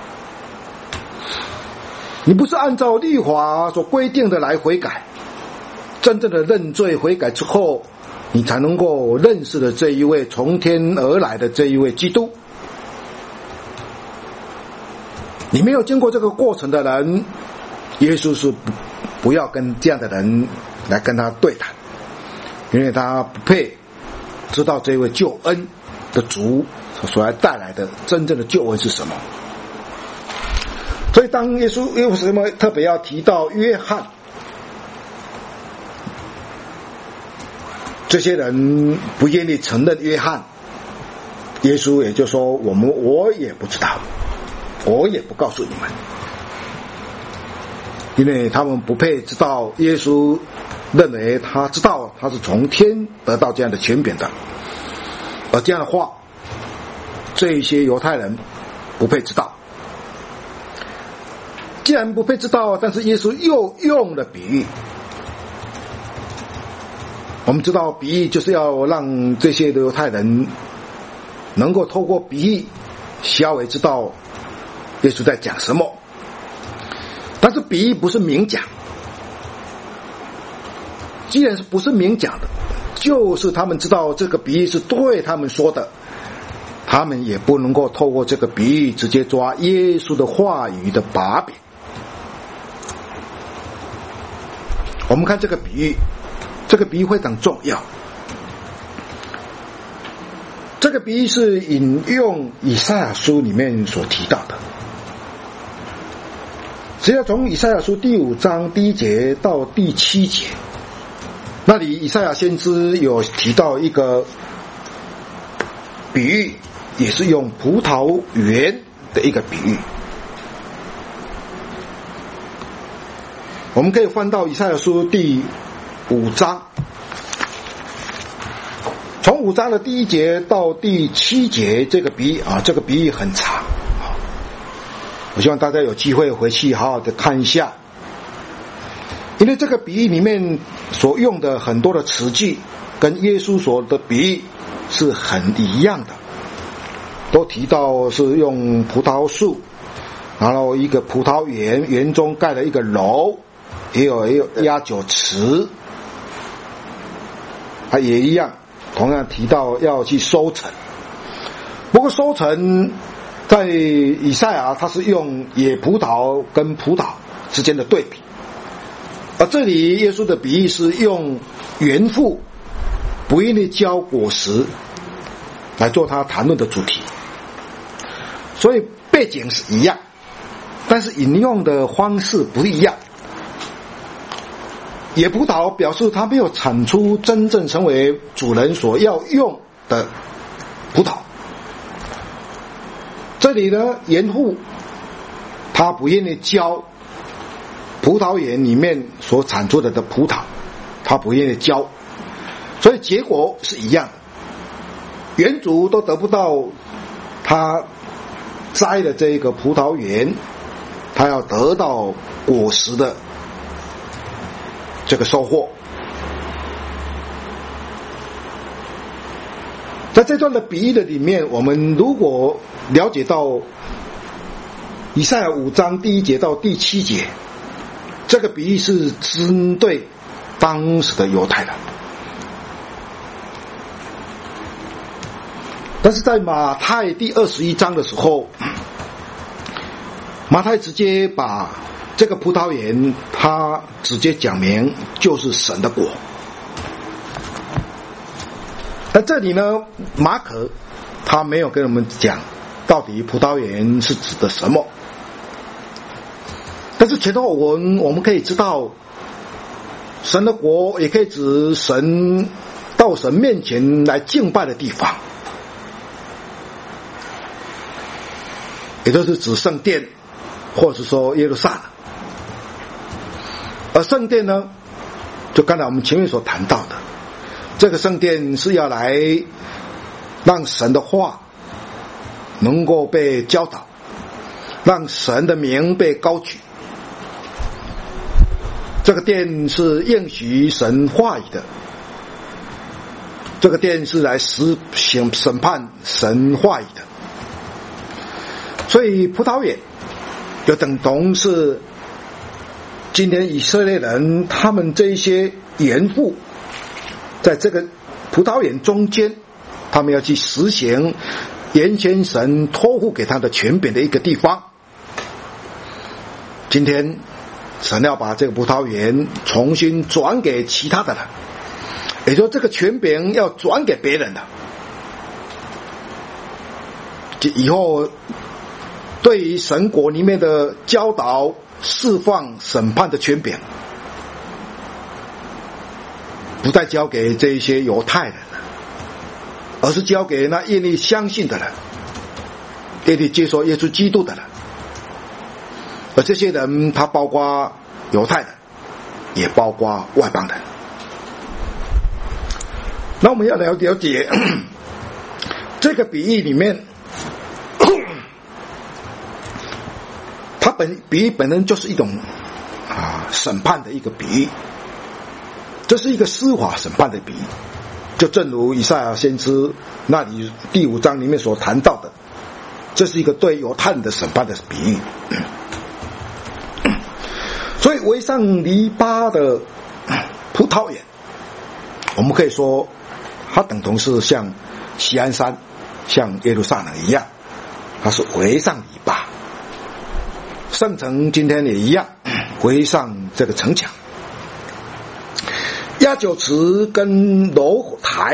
D: 你不是按照律法所规定的来悔改，真正的认罪悔改之后，你才能够认识的这一位从天而来的这一位基督。你没有经过这个过程的人，耶稣是不不要跟这样的人来跟他对谈，因为他不配知道这位救恩的主所来带来的真正的救恩是什么。所以当耶稣为什么特别要提到约翰，这些人不愿意承认约翰，耶稣也就说我们我也不知道，我也不告诉你们，因为他们不配知道。耶稣认为他知道，他是从天得到这样的权柄的，而这样的话，这些犹太人不配知道。既然不配知道，但是耶稣又用了比喻。我们知道比喻就是要让这些犹太人能够透过比喻稍微知道耶稣在讲什么，但是比喻不是明讲。既然是不是明讲的，就是他们知道这个比喻是对他们说的，他们也不能够透过这个比喻直接抓耶稣的话语的把柄。我们看这个比喻，这个比喻非常重要。这个比喻是引用以赛亚书里面所提到的。只要从以赛亚书第五章第一节到第七节，那里以赛亚先知有提到一个比喻，也是用葡萄园的一个比喻。我们可以翻到以赛亚书第五章，从五章的第一节到第七节，这个比喻啊，这个比喻很长，我希望大家有机会回去好好的看一下，因为这个比喻里面所用的很多的词句跟耶稣所的比喻是很一样的，都提到是用葡萄树，然后一个葡萄园，园中盖了一个楼，也有也有压酒池，它也一样，同样提到要去收成。不过收成在以赛亚他是用野葡萄跟葡萄之间的对比，而这里耶稣的比喻是用园妇不愿意交果实来做他谈论的主题，所以背景是一样，但是引用的方式不一样。野葡萄表示它没有产出真正成为主人所要用的葡萄，这里呢园户他不愿意交葡萄园里面所产出的的葡萄，他不愿意交，所以结果是一样的，园主都得不到他栽的这个葡萄园他要得到果实的这个收获。在这段的比喻的里面，我们如果了解到以赛亚五章第一节到第七节，这个比喻是针对当时的犹太人，但是在马太第二十一章的时候，马太直接把这个葡萄园他直接讲明就是神的国。在这里呢，马可他没有跟我们讲到底葡萄园是指的什么，但是前头文我们可以知道，神的国也可以指神到神面前来敬拜的地方，也就是指圣殿，或者说耶路撒冷。而圣殿呢，就刚才我们前面所谈到的， 这个圣殿是要来让神的话能够被教导，让神的名被高举。这个殿是应许神话语的，这个殿是来实行审判神话语的。所以葡萄园就等同是今天以色列人他们这一些严父，在这个葡萄园中间，他们要去实行原先神托付给他的权柄的一个地方。今天神要把这个葡萄园重新转给其他的人，也就是这个权柄要转给别人的，以后对于神国里面的教导、释放、审判的权柄，不再交给这一些犹太人了，而是交给那愿意相信的人，愿意接受耶稣基督的人。而这些人，他包括犹太人，也包括外邦人。那我们要了了解这个比喻里面，它本比喻本身就是一种啊审判的一个比喻，这是一个司法审判的比喻，就正如以赛亚先知那里第五章里面所谈到的，这是一个对犹太人的审判的比喻。所以围上篱笆的葡萄园，我们可以说它等同是像锡安山、像耶路撒冷一样，它是围上篱笆。圣城今天也一样，围上这个城墙。压酒池跟楼台，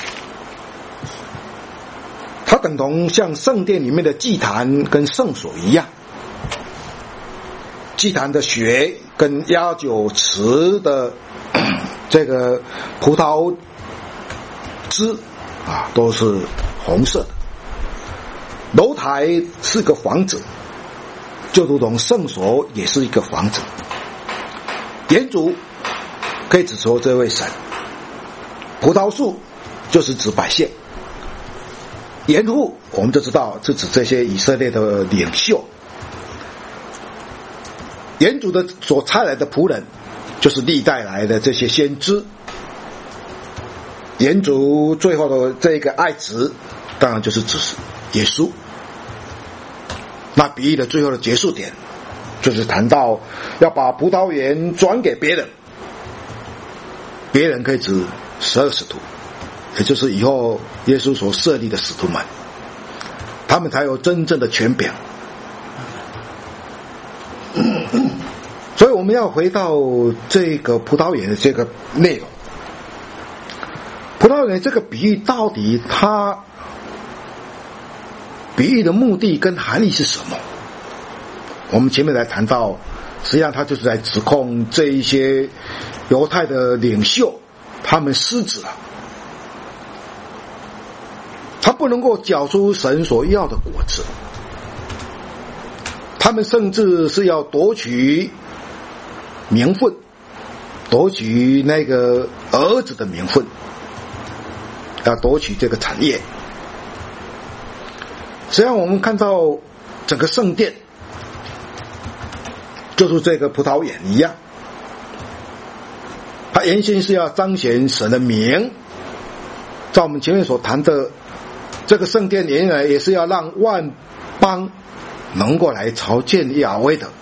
D: 它等同像圣殿里面的祭坛跟圣所一样。祭坛的血跟压酒池的这个葡萄汁啊，都是红色的。楼台是个房子，就如同圣所也是一个房子。园主可以指说这位神，葡萄树就是指百姓，园户我们就知道是指这些以色列的领袖。园主的所差来的仆人，就是历代来的这些先知。园主最后的这个爱子，当然就是指耶稣。那比喻的最后的结束点，就是谈到要把葡萄园转给别人，别人可以指十二使徒，也就是以后耶稣所设立的使徒们，他们才有真正的权柄。所以我们要回到这个葡萄园的这个内容。葡萄园这个比喻到底它比喻的目的跟含义是什么？我们前面来谈到，实际上它就是在指控这一些犹太的领袖，他们失职了，他不能够缴出神所要的果子，他们甚至是要夺取名分，夺取那个儿子的名分，要夺取这个产业。实际上我们看到整个圣殿就是这个葡萄园一样，它原先是要彰显神的名，在我们前面所谈的这个圣殿原来也是要让万邦能够来朝见亚威的。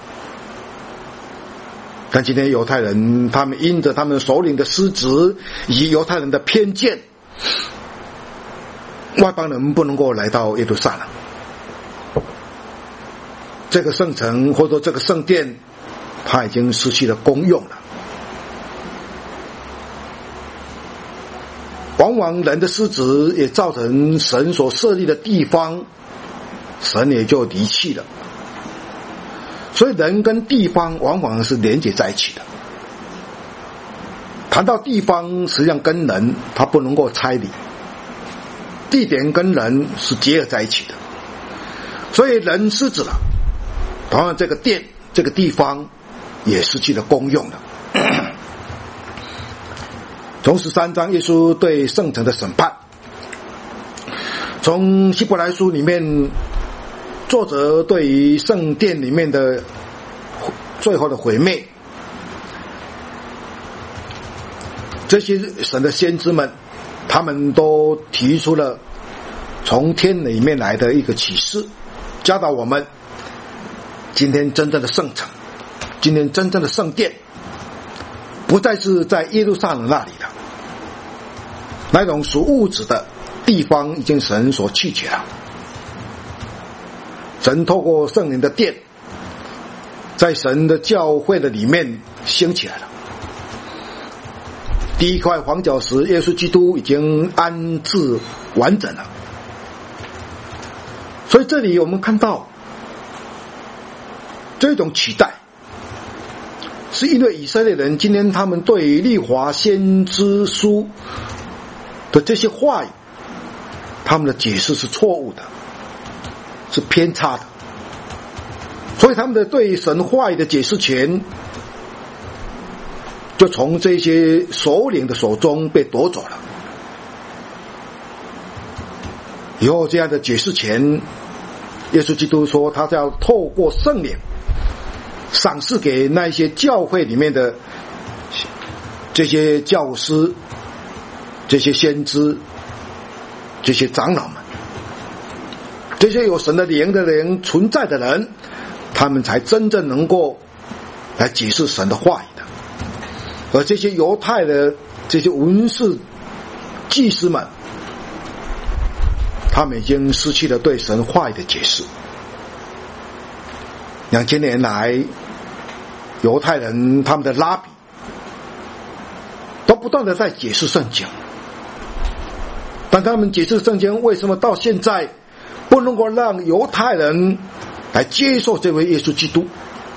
D: 但今天犹太人他们因着他们首领的失职以及犹太人的偏见，外邦人不能够来到耶路撒冷，这个圣城或者说这个圣殿它已经失去了功用了。往往人的失职也造成神所设立的地方神也就离弃了，所以人跟地方往往是连接在一起的。谈到地方，实际上跟人它不能够拆离，地点跟人是结合在一起的。所以人失职了，同样这个殿这个地方也失去了功用了。 从十三章耶稣对圣城的审判，从希伯来书里面作者对于圣殿里面的最后的毁灭，这些神的先知们他们都提出了从天里面来的一个启示，教导我们今天真正的圣城，今天真正的圣殿不再是在耶路撒冷那里了，那种属物质的地方已经神所弃绝了。神透过圣灵的殿在神的教会的里面兴起来了。第一块黄角石耶稣基督已经安置完整了。所以这里我们看到这种期待，是因为以色列人今天他们对于律法先知书的这些话语，他们的解释是错误的，是偏差的，所以他们的对神话语的解释权就从这些首领的手中被夺走了。以后这样的解释权，耶稣基督说他要透过圣灵赏赐给那一些教会里面的这些教师、这些先知、这些长老们，这些有神的灵的人存在的人，他们才真正能够来解释神的话语的。而这些犹太的这些文士祭司们，他们已经失去了对神话语的解释。两千年来，犹太人他们的拉比都不断的在解释圣经，但他们解释圣经为什么到现在不能够让犹太人来接受这位耶稣基督？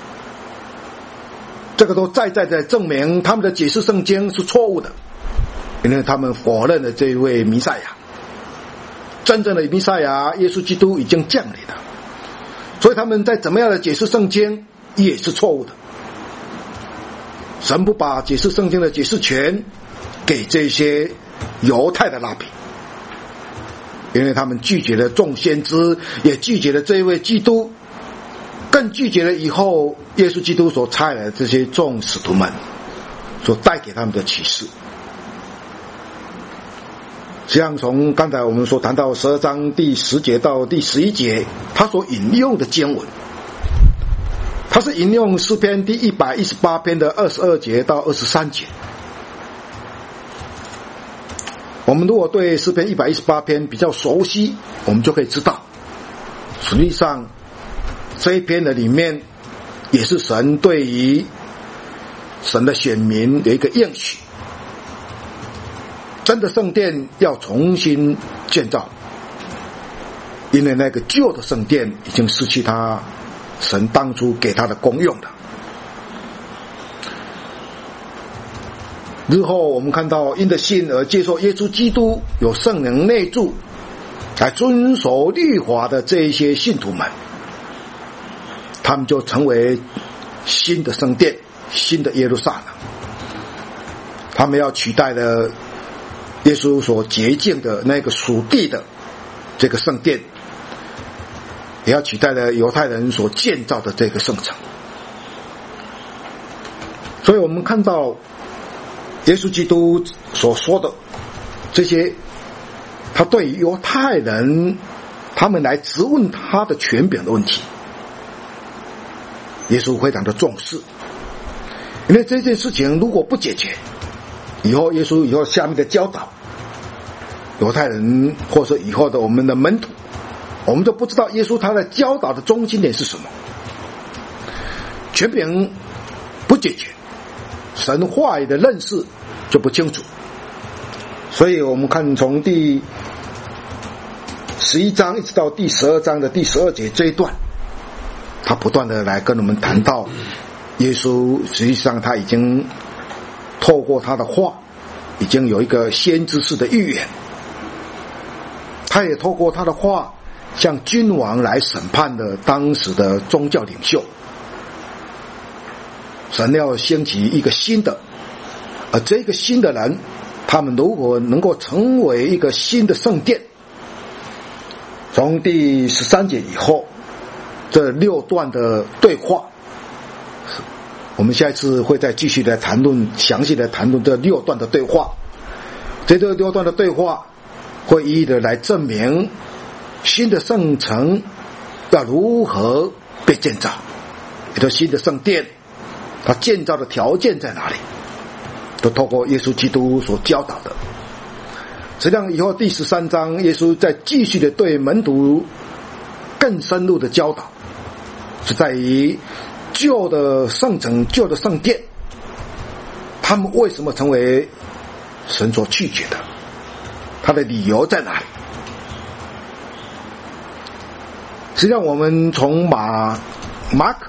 D: 这个都再再的证明他们的解释圣经是错误的，因为他们否认了这位弥赛亚。真正的弥赛亚耶稣基督已经降临了，所以他们在怎么样的解释圣经也是错误的。神不把解释圣经的解释权给这些犹太的拉比，因为他们拒绝了众先知，也拒绝了这一位基督，更拒绝了以后耶稣基督所差来的这些众使徒们所带给他们的启示。这样从刚才我们所谈到十二章第十节到第十一节，他所引用的经文，他是引用诗篇第一百一十八篇的二十二节到二十三节。我们如果对诗篇一百一十八篇比较熟悉，我们就可以知道，实际上这一篇的里面也是神对于神的选民有一个应许，真的圣殿要重新建造，因为那个旧的圣殿已经失去他神当初给他的功用了。日后我们看到因着信而接受耶稣基督有圣灵内住来遵守律法的这一些信徒们，他们就成为新的圣殿，新的耶路撒冷。他们要取代了耶稣所洁净的那个属地的这个圣殿，也要取代了犹太人所建造的这个圣城。所以我们看到耶稣基督所说的这些，他对于犹太人他们来质问他的权柄的问题，耶稣非常的重视，因为这件事情如果不解决，以后耶稣以后下面的教导，犹太人或是以后的我们的门徒，我们就不知道耶稣他的教导的中心点是什么。权柄不解决，神话语的认识就不清楚。所以我们看从第十一章一直到第十二章的第十二节这一段，他不断的来跟我们谈到耶稣实际上他已经透过他的话已经有一个先知式的预言，他也透过他的话向君王来审判的当时的宗教领袖。神要兴起一个新的，而这个新的人他们如果能够成为一个新的圣殿。从第十三节以后，这六段的对话，我们下一次会再继续的谈论，详细的谈论这六段的对话。这这六段的对话会一一的来证明新的圣城要如何被建造，也就是新的圣殿，它建造的条件在哪里，都透过耶稣基督所教导的。实际上以后第十三章耶稣在继续的对门徒更深入的教导，是在于旧的圣城旧的圣殿他们为什么成为神所拒绝的，他的理由在哪里。实际上我们从马马可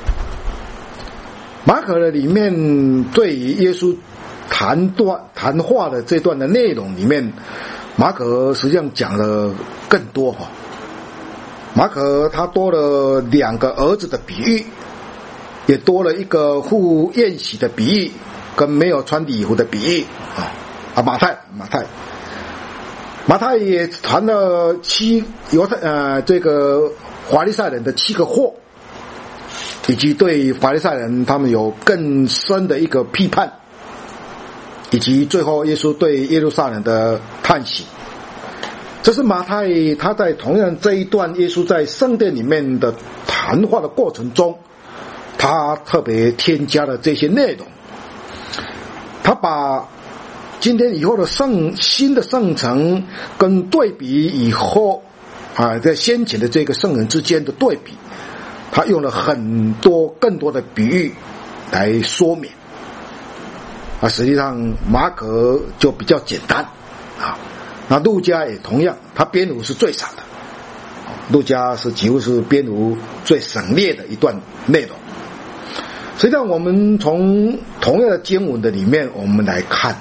D: 马可的里面对于耶稣谈段谈话的这段的内容里面，马可实际上讲了更多哈。马可他多了两个儿子的比喻，也多了一个赴宴席的比喻，跟没有穿礼服的比喻啊。啊，马太马太马太也谈了七犹太呃这个法利赛人的七个祸，以及对法利赛人他们有更深的一个批判。以及最后耶稣对耶路撒冷的叹息，这是马太他在同样这一段耶稣在圣殿里面的谈话的过程中，他特别添加了这些内容。他把今天以后的圣新的圣城跟对比以后啊，在先前的这个圣人之间的对比，他用了很多更多的比喻来说明。啊，实际上马可就比较简单啊，那路加也同样，他编入是最少的，路加是几乎是编入最省略的一段内容。实际上我们从同样的经文的里面我们来看，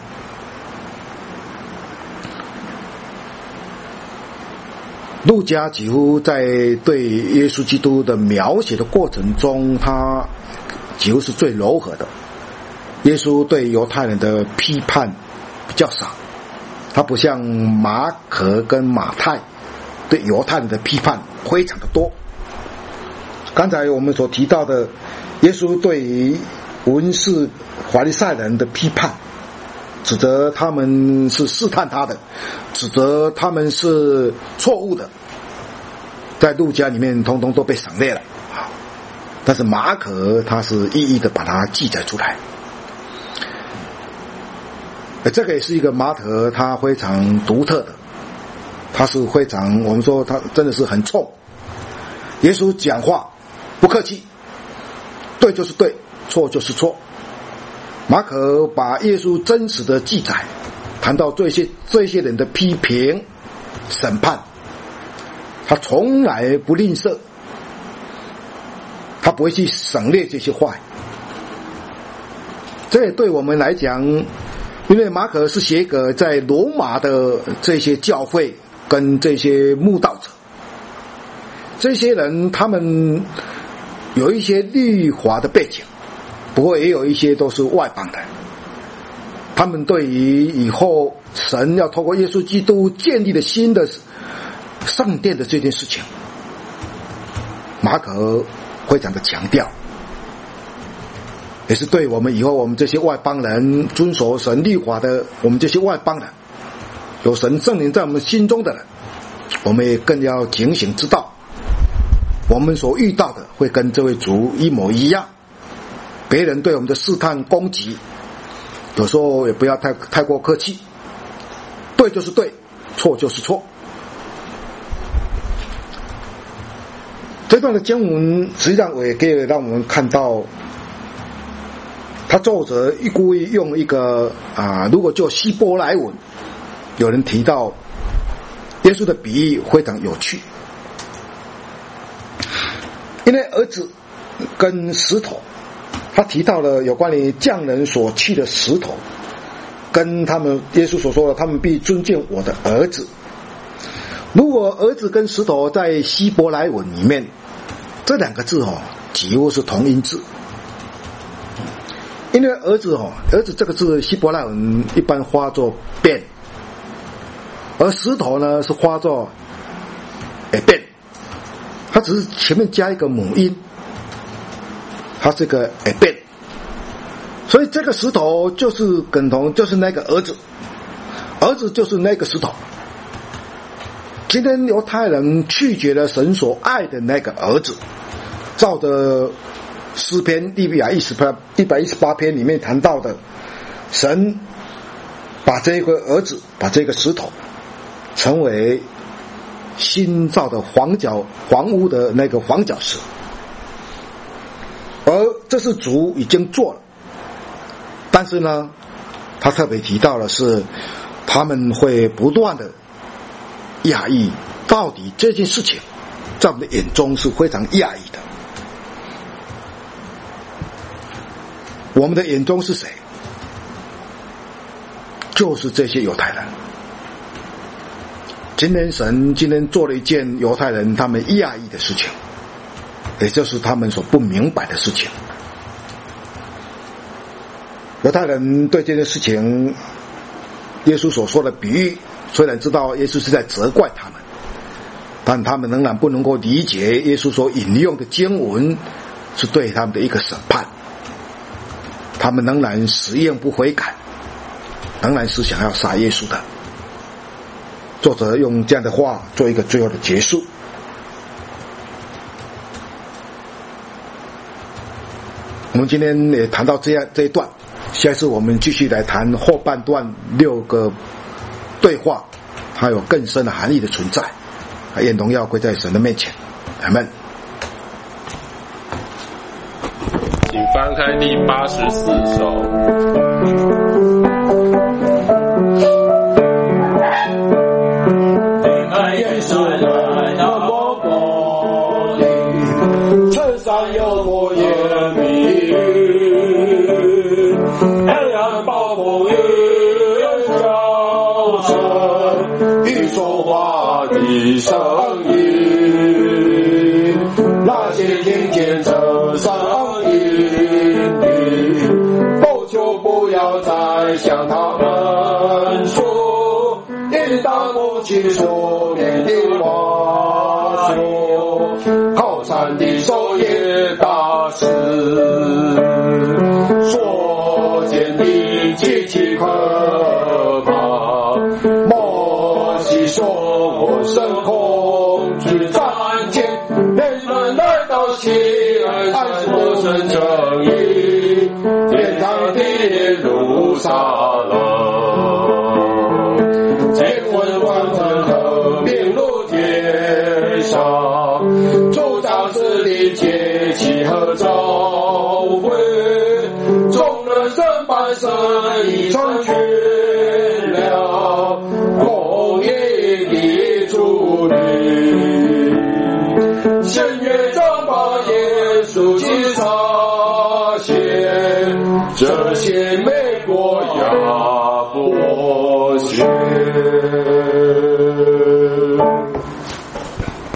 D: 路加几乎在对耶稣基督的描写的过程中，他几乎是最柔和的。耶稣对犹太人的批判比较少，他不像马可跟马太对犹太人的批判非常的多。刚才我们所提到的耶稣对于文士法利赛人的批判，指责他们是试探他的，指责他们是错误的，在路加里面通通都被省略了，但是马可他是一一的把它记载出来。这个也是一个马可他非常独特的，他是非常我们说他真的是很冲。耶稣讲话不客气，对就是对，错就是错。马可把耶稣真实的记载谈到这些这些人的批评审判，他从来不吝啬，他不会去省略这些话。这也对我们来讲，因为马可是写给在罗马的这些教会跟这些慕道者，这些人他们有一些律法的背景，不过也有一些都是外邦的，他们对于以后神要透过耶稣基督建立的新的圣殿的这件事情，马可非常的强调，也是对我们以后我们这些外邦人遵守神律法的，我们这些外邦人有神圣灵在我们心中的人，我们也更要警醒知道，我们所遇到的会跟这位主一模一样。别人对我们的试探攻击，有时候也不要太太过客气，对就是对，错就是错。这段的经文实际上也可以让我们看到，他作者一故意用一个啊，如果就希伯来文，有人提到耶稣的比喻非常有趣，因为儿子跟石头，他提到了有关于匠人所弃的石头，跟他们耶稣所说的他们必尊敬我的儿子。如果儿子跟石头在希伯来文里面，这两个字哦几乎是同音字。 因为儿子哦，儿子这个字希伯来文一般发作变，而石头呢是发作诶变，它只是前面加一个母音，它是个诶变，所以这个石头就是等同就是那个儿子，儿子就是那个石头。今天犹太人拒绝了神所爱的那个儿子，照着诗篇一百一十八一百一十八篇里面谈到的，神把这个儿子，把这个石头，成为新造的房角房屋的那个房角石，而这是主已经做了，但是呢，他特别提到的是，他们会不断的讶异，到底这件事情在我们的眼中是非常讶异的。我们的眼中是谁？就是这些犹太人。今天神今天做了一件犹太人他们讶异的事情，也就是他们所不明白的事情。犹太人对这件事情，耶稣所说的比喻，虽然知道耶稣是在责怪他们，但他们仍然不能够理解耶稣所引用的经文是对他们的一个审判。他们仍然死硬不悔改，仍然是想要杀耶稣的。作者用这样的话做一个最后的结束。我们今天也谈到这样这一段，下一次我们继续来谈后半段六个对话，还有更深的含义的存在。愿荣耀归在神的面前，阿们。
B: 请翻开第八十四首。
A: 离开远山来到波波里，山上有我眼迷，太阳暴风雨叫声，与说话的声音，那些听见这声不要再向他们说，应当不去说面的话说，靠山的手也大事，所见的极其可怕。摩西说我神恐惧战前，人们来到西安山所生正义，天堂的路撒冷，结婚完成和平路天上，主张是的节气和召会，众人生半生已成全了，公义的主力，先约长把耶稣记上写，这些美国亚伯学。